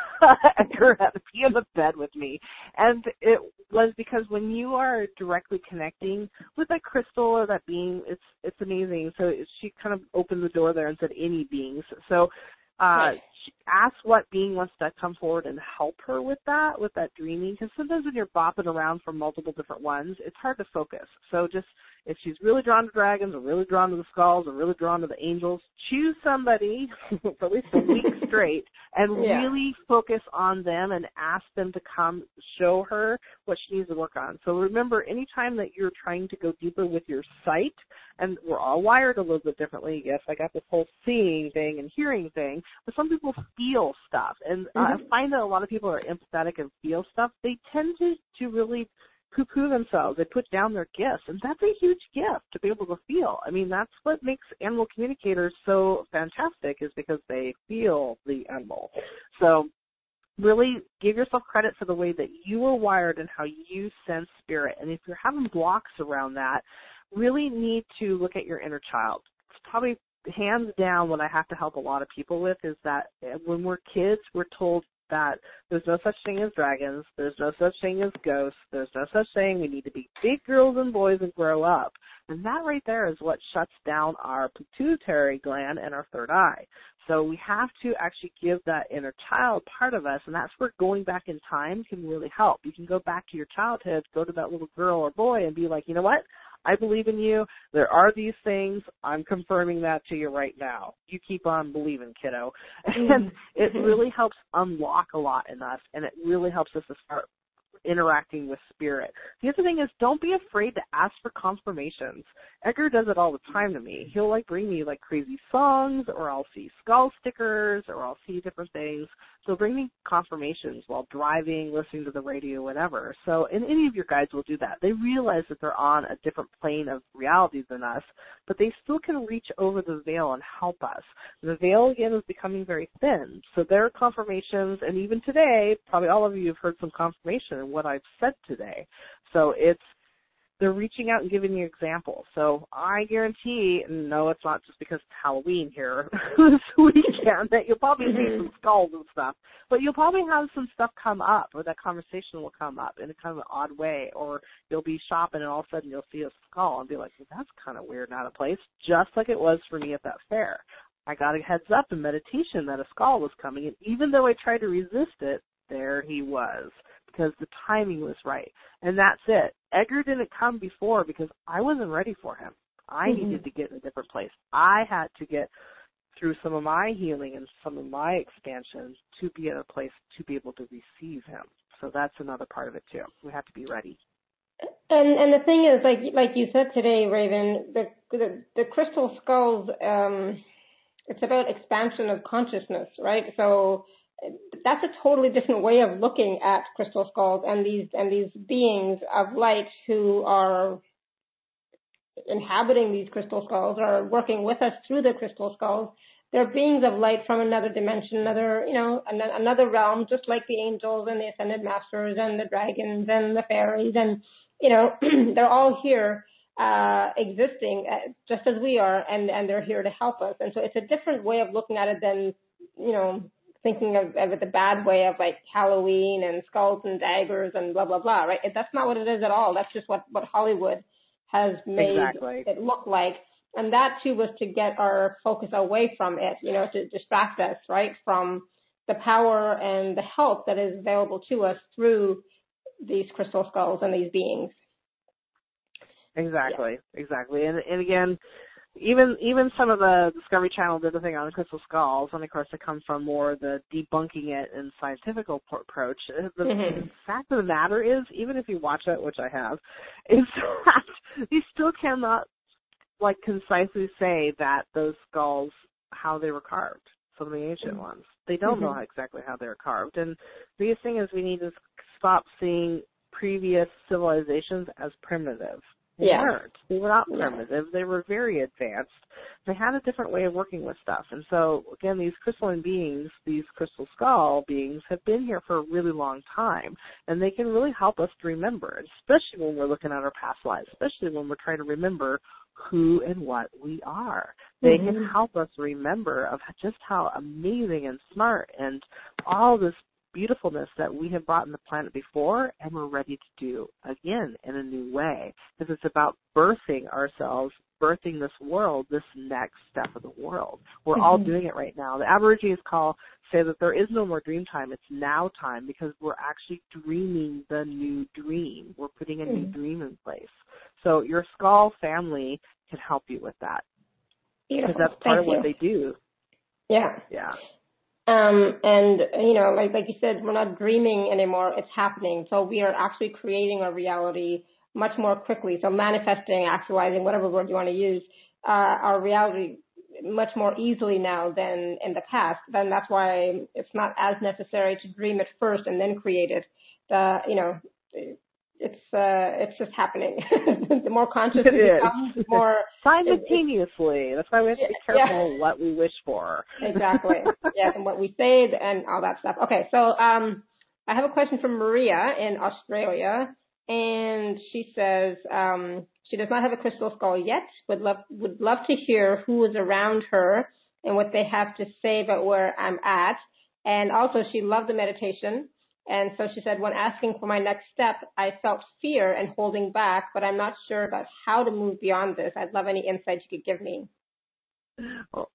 Edgar had to be in the bed with me. And it was because when you are directly connecting with that crystal or that being, it's it's amazing. So she kind of opened the door there and said any beings. So Uh, ask what being wants to come forward and help her with that, with that dreaming, because sometimes when you're bopping around for multiple different ones, it's hard to focus. So just, if she's really drawn to dragons or really drawn to the skulls or really drawn to the angels, choose somebody for at least a week straight and yeah. really focus on them and ask them to come show her what she needs to work on. So remember, anytime that you're trying to go deeper with your sight, and we're all wired a little bit differently. Yes, I got this whole seeing thing and hearing thing, but some people feel stuff. And uh, mm-hmm. I find that a lot of people are empathetic and feel stuff. They tend to, to really poo-poo themselves. They put down their gifts, and that's a huge gift to be able to feel. I mean, that's what makes animal communicators so fantastic, is because they feel the animal. So really give yourself credit for the way that you are wired and how you sense spirit. And if you're having blocks around that, really need to look at your inner child. It's probably hands down what I have to help a lot of people with, is that when we're kids, we're told that there's no such thing as dragons, there's no such thing as ghosts, there's no such thing, we need to be big girls and boys and grow up. And that right there is what shuts down our pituitary gland and our third eye. So we have to actually give that inner child part of us, and that's where going back in time can really help. You can go back to your childhood, go to that little girl or boy and be like, you know what? I believe in you. There are these things. I'm confirming that to you right now. You keep on believing, kiddo. And it really helps unlock a lot in us, and it really helps us to start interacting with spirit. The other thing is, don't be afraid to ask for confirmations. Edgar does it all the time to me. He'll like bring me like crazy songs, or I'll see skull stickers, or I'll see different things. So bring me confirmations while driving, listening to the radio, whatever. So, and any of your guides will do that. They realize that they're on a different plane of reality than us, but they still can reach over the veil and help us. The veil, again, is becoming very thin. So their confirmations, and even today, probably all of you have heard some confirmation in what I've said today. So it's, they're reaching out and giving you examples. So I guarantee, no, it's not just because it's Halloween here this weekend, that you'll probably see some skulls and stuff, but you'll probably have some stuff come up, or that conversation will come up in a kind of an odd way, or you'll be shopping and all of a sudden you'll see a skull and be like, well, that's kind of weird and out of place, just like it was for me at that fair. I got a heads up in meditation that a skull was coming, and even though I tried to resist it, there he was, because the timing was right. And that's it. Edgar didn't come before because I wasn't ready for him. I mm-hmm. needed to get in a different place. I had to get through some of my healing and some of my expansion to be in a place to be able to receive him. So that's another part of it too. We have to be ready. And and the thing is, like like you said today, Raven, the the, the crystal skulls, um, it's about expansion of consciousness, right? So that's a totally different way of looking at crystal skulls and these and these beings of light who are inhabiting these crystal skulls or working with us through the crystal skulls. They're beings of light from another dimension, another, you know, another realm, just like the angels and the ascended masters and the dragons and the fairies, and you know, they're all here uh, existing just as we are, and and they're here to help us. And so it's a different way of looking at it than, you know, thinking of, of it the bad way of like Halloween and skulls and daggers and blah, blah, blah, right? That's not what it is at all. That's just what, what Hollywood has made exactly. it look like. And that too was to get our focus away from it, you know, to distract us, right, from the power and the help that is available to us through these crystal skulls and these beings. Exactly, yeah. exactly. And, and again, Even even some of the Discovery Channel did a thing on the crystal skulls, and of course it comes from more the debunking it and scientific approach. The, mm-hmm. the fact of the matter is, even if you watch it, which I have, is that you still cannot like concisely say that those skulls, how they were carved, some of the ancient mm-hmm. ones. They don't mm-hmm. know exactly how they were carved. And the biggest thing is we need to stop seeing previous civilizations as primitive. They yeah. weren't. They were not Yeah. primitive. They were very advanced. They had a different way of working with stuff. And so, again, these crystalline beings, these crystal skull beings, have been here for a really long time. And they can really help us to remember, especially when we're looking at our past lives, especially when we're trying to remember who and what we are. They mm-hmm. can help us remember of just how amazing and smart and all this beautifulness that we have brought in the planet before and we're ready to do again in a new way. Because it's about birthing ourselves, birthing this world, this next step of the world. We're mm-hmm. all doing it right now. The Aborigines call, say that there is no more dream time. It's now time because we're actually dreaming the new dream. We're putting a mm-hmm. new dream in place. So your skull family can help you with that. Because that's part Thank of what you. They do. Yeah. Yeah. Um, and, you know, like, like you said, we're not dreaming anymore. It's happening. So we are actually creating our reality much more quickly. So manifesting, actualizing, whatever word you want to use, uh, our reality much more easily now than in the past. Then that's why it's not as necessary to dream it first and then create it. The, you know, it's uh, it's just happening. The more conscious it we become, the more simultaneously. It, it, That's why we have to be careful yeah. what we wish for. Exactly. Yes, and what we say and all that stuff. Okay, so um, I have a question from Maria in Australia, and she says um, she does not have a crystal skull yet. Would love would love to hear who is around her and what they have to say about where I'm at. And also, she loved the meditation. And so she said, when asking for my next step, I felt fear and holding back, but I'm not sure about how to move beyond this. I'd love any insights you could give me. Well,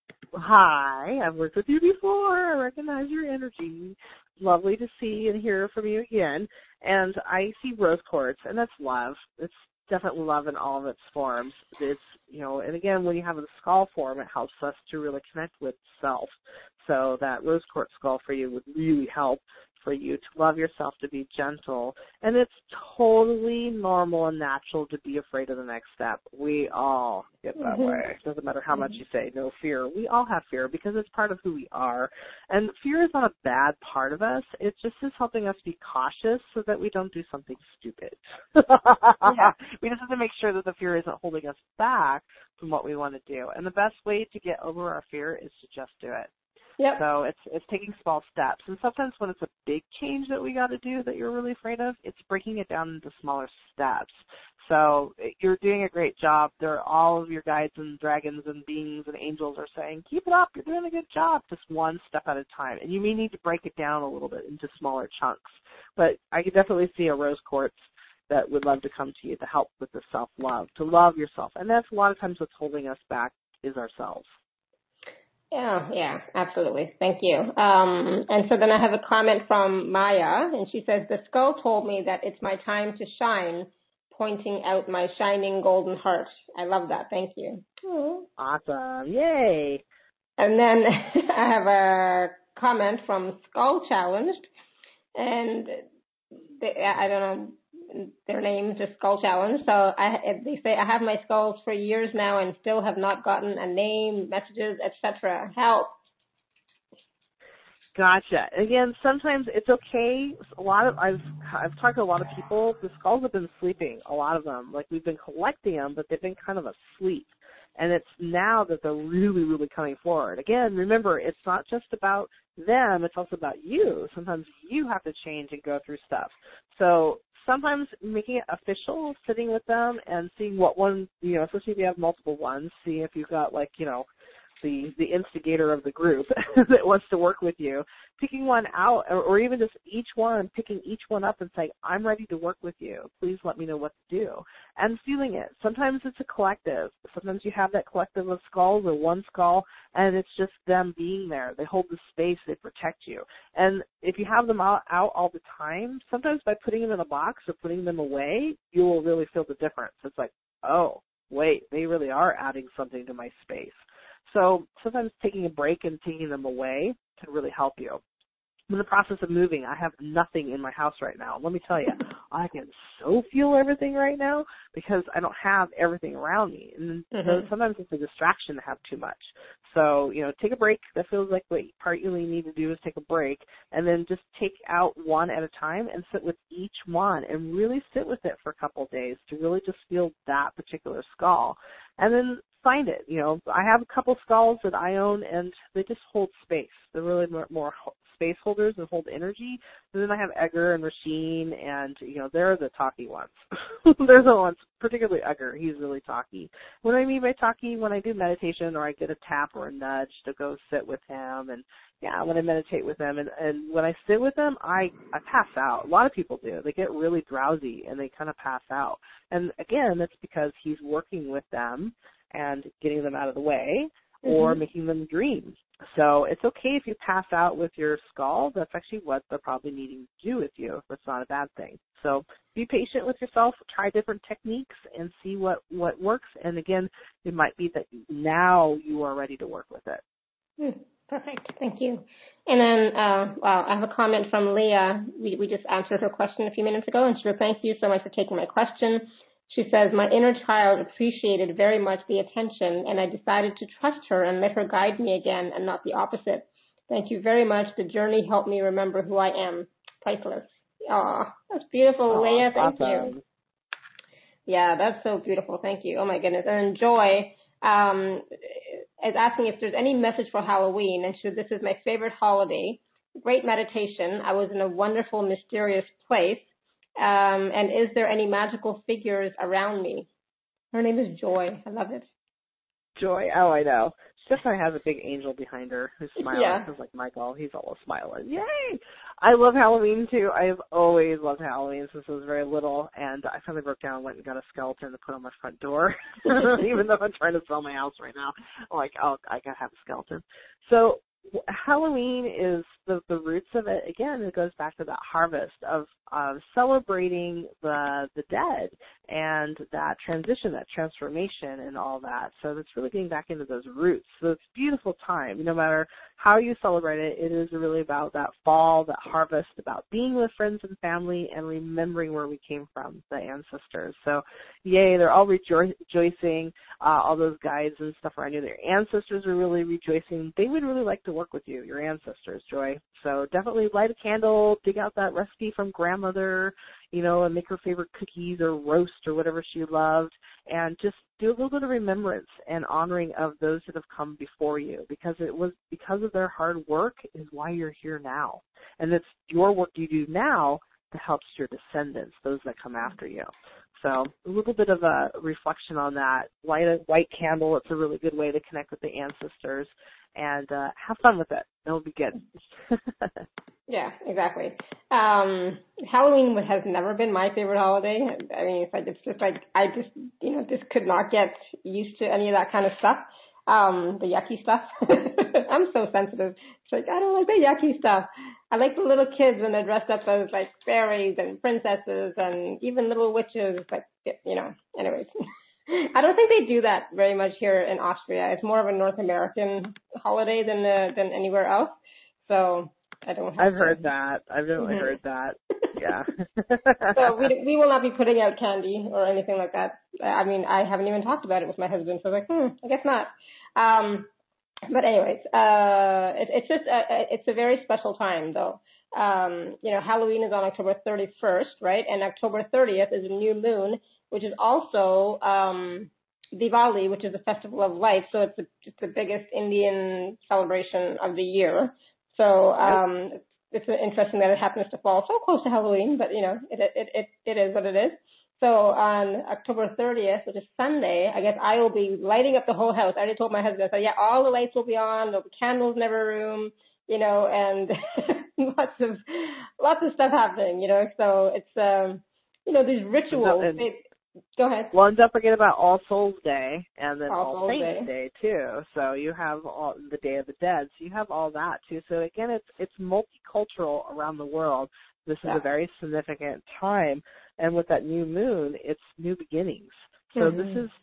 hi, I've worked with you before. I recognize your energy. Lovely to see and hear from you again. And I see rose quartz, and that's love. It's definitely love in all of its forms. It's, you know, and again, when you have the skull form, it helps us to really connect with self. So that rose quartz skull for you would really help for you to love yourself, to be gentle. And it's totally normal and natural to be afraid of the next step. We all get that mm-hmm. way. It doesn't matter how much you say no fear. We all have fear because it's part of who we are. And fear is not a bad part of us. It just is helping us be cautious so that we don't do something stupid. Yeah. We just have to make sure that the fear isn't holding us back from what we want to do. And the best way to get over our fear is to just do it. Yep. So it's it's taking small steps. And sometimes when it's a big change that we got to do that you're really afraid of, it's breaking it down into smaller steps. So you're doing a great job. There are all of your guides and dragons and beings and angels are saying, keep it up. You're doing a good job. Just one step at a time. And you may need to break it down a little bit into smaller chunks. But I could definitely see a rose quartz that would love to come to you to help with the self-love, to love yourself. And that's a lot of times what's holding us back is ourselves. Yeah, yeah, absolutely. Thank you. Um, and so then I have a comment from Maya, and she says, the skull told me that it's my time to shine, pointing out my shining golden heart. I love that. Thank you. Oh. Awesome. Yay. And then I have a comment from Skull Challenged, and they, I don't know, their name is Skull Challenge. So I, they say, I have my skulls for years now and still have not gotten a name, messages, et cetera. Help. Gotcha. Again, sometimes it's okay. A lot of I've I've talked to a lot of people. The skulls have been sleeping. A lot of them, like we've been collecting them, but they've been kind of asleep. And it's now that they're really, really coming forward. Again, remember, it's not just about them. It's also about you. Sometimes you have to change and go through stuff. So sometimes making it official, sitting with them and seeing what one, you know, especially if you have multiple ones, see if you've got like, you know, the, the instigator of the group that wants to work with you, picking one out, or, or even just each one, picking each one up and saying, I'm ready to work with you. Please let me know what to do. And feeling it. Sometimes it's a collective. Sometimes you have that collective of skulls or one skull, and it's just them being there. They hold the space. They protect you. And if you have them out, out all the time, sometimes by putting them in a box or putting them away, you will really feel the difference. It's like, oh, wait, they really are adding something to my space. So sometimes taking a break and taking them away can really help you. I'm in the process of moving. I have nothing in my house right now. Let me tell you, I can so feel everything right now because I don't have everything around me. And mm-hmm. so sometimes it's a distraction to have too much. So, you know, take a break. That feels like what part you need to do is take a break and then just take out one at a time and sit with each one and really sit with it for a couple of days to really just feel that particular skull. And then find it. You know, I have a couple skulls that I own and they just hold space. They're really more, more space holders and hold energy. And then I have Edgar and Rasheen, and, you know, they're the talky ones. They're the ones, particularly Edgar. He's really talky. What I mean by talky, when I do meditation or I get a tap or a nudge to go sit with him, and, yeah, when I meditate with them, and, and when I sit with them, I, I pass out. A lot of people do. They get really drowsy, and they kind of pass out. And, again, that's because he's working with them and getting them out of the way or mm-hmm. making them dream. So it's okay if you pass out with your skull. That's actually what they're probably needing to do with you. That's not a bad thing. So be patient with yourself. Try different techniques and see what, what works. And, again, it might be that now you are ready to work with it. Mm, perfect. Thank you. And then, uh, wow, I have a comment from Leah. We, we just answered her question a few minutes ago, and she said, thank you so much for taking my question. She says, my inner child appreciated very much the attention, and I decided to trust her and let her guide me again and not the opposite. Thank you very much. The journey helped me remember who I am. Priceless. Aw, that's beautiful, Aww, Leah. Thank awesome. you. Yeah, that's so beautiful. Thank you. Oh, my goodness. And Joy um, is asking if there's any message for Halloween, and she said, this is my favorite holiday. Great meditation. I was in a wonderful, mysterious place. Um, and is there any magical figures around me? Her name is Joy. I love it. Joy. Oh, I know. She definitely has a big angel behind her who's smiling. Yeah. It's like Michael. He's always smiling. Yay! I love Halloween, too. I've always loved Halloween since I was very little. And I finally broke down and went and got a skeleton to put on my front door. Even though I'm trying to sell my house right now. I'm like, oh, I got to have a skeleton. So Halloween is the, the roots of it. Again, it goes back to that harvest of um, celebrating the the dead and that transition, that transformation and all that. So it's really getting back into those roots. So it's a beautiful time. No matter how you celebrate it, it is really about that fall, that harvest, about being with friends and family and remembering where we came from, the ancestors. So yay, they're all rejo- rejoicing. Uh, all those guides and stuff around you, their ancestors are really rejoicing. They would really like to work with you, your ancestors, Joy. So definitely light a candle, dig out that recipe from grandmother, you know, and make her favorite cookies or roast or whatever she loved, and just do a little bit of remembrance and honoring of those that have come before you, because it was because of their hard work is why you're here now. And it's your work you do now that helps your descendants, those that come after you. So a little bit of a reflection on that. Light a white candle. It's a really good way to connect with the ancestors, and uh, have fun with it. It'll be good. Yeah, exactly. Um, Halloween has never been my favorite holiday. I mean, it's like it's just like I just you know just could not get used to any of that kind of stuff. Um, the yucky stuff. I'm so sensitive. It's like I don't like the yucky stuff. I like the little kids when they're dressed up as like fairies and princesses and even little witches. Like you know. Anyways. I don't think they do that very much here in Austria. It's more of a North American holiday than the, than anywhere else. So I don't. Have I've to. heard that. I've definitely mm-hmm. heard that. Yeah. So we we will not be putting out candy or anything like that. I mean, I haven't even talked about it with my husband, so I was like, hmm, I guess not. Um, but anyways, uh, it, it's just a, it's a very special time, though. Um, you know, Halloween is on October thirty-first, right? And October thirtieth is a new moon, which is also um, Diwali, which is a festival of lights. So it's, a, it's the biggest Indian celebration of the year. So um, yep. it's interesting that it happens to fall so close to Halloween, but, you know, it it it, it is what it is. So on October thirtieth, which is Sunday, I guess I will be lighting up the whole house. I already told my husband, I said, yeah, all the lights will be on, there'll be candles in every room, you know, and lots of lots of stuff happening, you know. So it's, um, you know, these rituals. And, they, go ahead. Well, and don't forget about All Souls Day and then All, All Saints Day. Day, too. So you have all, the Day of the Dead. So you have all that, too. So, again, it's it's multicultural around the world. This is yeah. a very significant time. And with that new moon, it's new beginnings. So mm-hmm. this is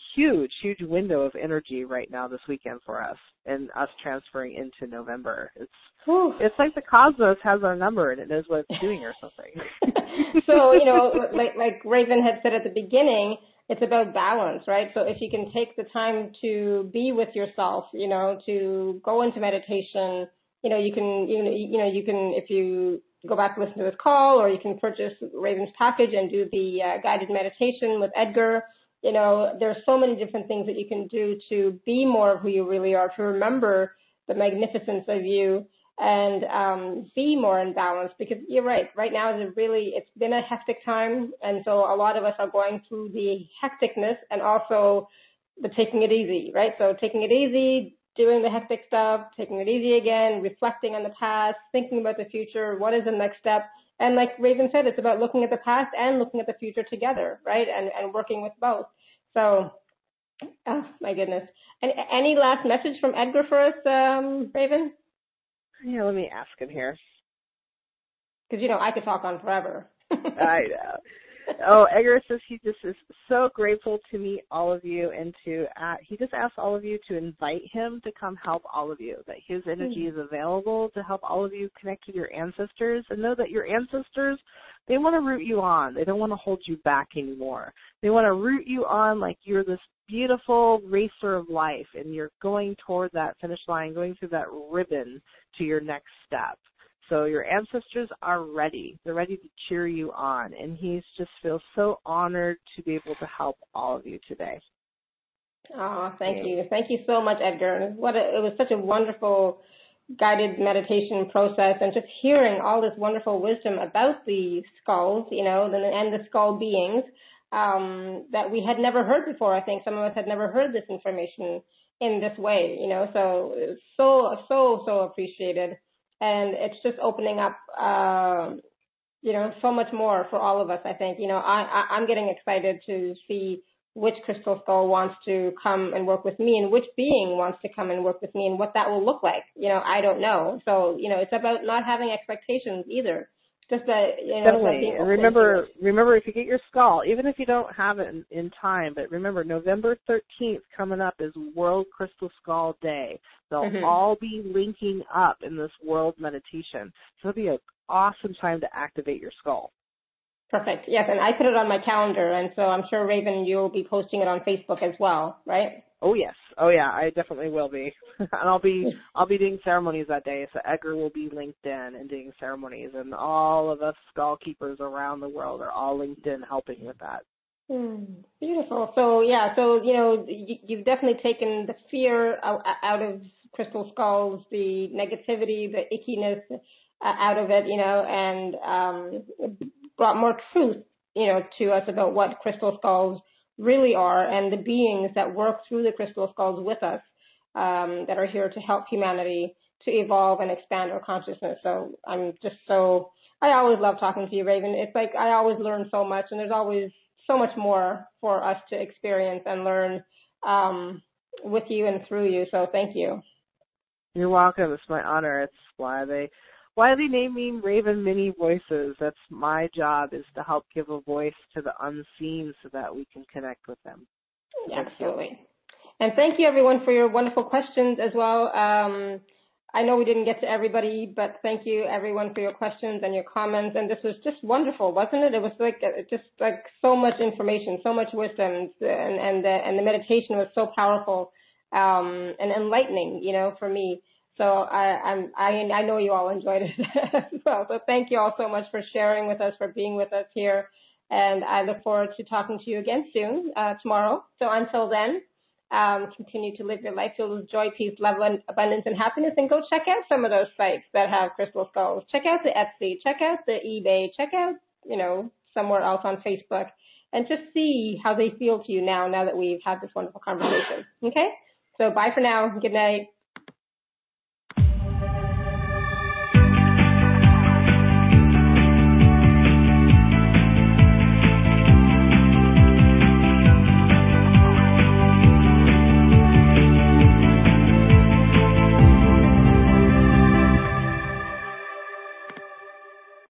huge, huge window of energy right now this weekend for us, and us transferring into November. It's Whew. It's like the cosmos has our number and it knows what it's doing or something. So, you know, like like Raven had said at the beginning, it's about balance, right? So if you can take the time to be with yourself, you know, to go into meditation, you know, you can, you know, you know, you can, if you go back and listen to this call, or you can purchase Raven's package and do the uh, guided meditation with Edgar. You know, there's so many different things that you can do to be more of who you really are, to remember the magnificence of you, and um, be more in balance. Because you're right, right now is a really, it's been a hectic time, and so a lot of us are going through the hecticness and also the taking it easy, right? So taking it easy, doing the hectic stuff, taking it easy again, reflecting on the past, thinking about the future, what is the next step? And like Raven said, it's about looking at the past and looking at the future together, right? And and working with both. So, oh my goodness. And any last message from Edgar for us, um, Raven? Yeah, let me ask him here. Because, you know, I could talk on forever. I know. Oh, Edgar says he just is so grateful to meet all of you, and to uh, he just asks all of you to invite him to come help all of you, that his energy is available to help all of you connect with your ancestors, and know that your ancestors, they want to root you on. They don't want to hold you back anymore. They want to root you on like you're this beautiful racer of life, and you're going toward that finish line, going through that ribbon to your next step. So your ancestors are ready. They're ready to cheer you on. And he just feels so honored to be able to help all of you today. Oh, thank you. Thank you so much, Edgar. What a, it was such a wonderful guided meditation process, and just hearing all this wonderful wisdom about the skulls, you know, and the skull beings um, that we had never heard before. I think some of us had never heard this information in this way, you know, so it's so, so, so appreciated. And it's just opening up, uh, you know, so much more for all of us, I think. You know, I, I, I'm getting excited to see which crystal skull wants to come and work with me, and which being wants to come and work with me, and what that will look like. You know, I don't know. So, you know, it's about not having expectations either. Just that, you know, Definitely. And remember, remember, if you get your skull, even if you don't have it in, in time, but remember, November thirteenth coming up is World Crystal Skull Day. They'll mm-hmm. all be linking up in this world meditation. So it'll be an awesome time to activate your skull. Perfect. Yes, and I put it on my calendar, and so I'm sure, Raven, you'll be posting it on Facebook as well, right? Oh yes. Oh yeah, I definitely will be. And I'll be I'll be doing ceremonies that day. So Edgar will be linked in and doing ceremonies, and all of us skull keepers around the world are all linked in helping with that. Mm, beautiful. So yeah, so you know, you, you've definitely taken the fear out, out of crystal skulls, the negativity, the ickiness uh, out of it, you know, and um, brought more truth, you know, to us about what crystal skulls really are, and the beings that work through the crystal skulls with us, um, that are here to help humanity to evolve and expand our consciousness. So I'm just so, I always love talking to you, Raven. It's like I always learn so much, and there's always so much more for us to experience and learn um, with you and through you. So thank you. You're welcome. It's my honor. It's why they Why they name me Raven Many Voices. That's my job, is to help give a voice to the unseen so that we can connect with them. Absolutely. And thank you, everyone, for your wonderful questions as well. Um, I know we didn't get to everybody, but thank you, everyone, for your questions and your comments. And this was just wonderful, wasn't it? It was like just like so much information, so much wisdom, and and the, and the meditation was so powerful um, and enlightening, you know, for me. So I, I'm, I, I know you all enjoyed it as well. So thank you all so much for sharing with us, for being with us here. And I look forward to talking to you again soon, uh, tomorrow. So until then, um, continue to live your life filled with joy, peace, love, and abundance, and happiness. And go check out some of those sites that have crystal skulls. Check out the Etsy, check out the eBay, check out, you know, somewhere else on Facebook, and just see how they feel to you now, now that we've had this wonderful conversation. Okay? So bye for now. Good night.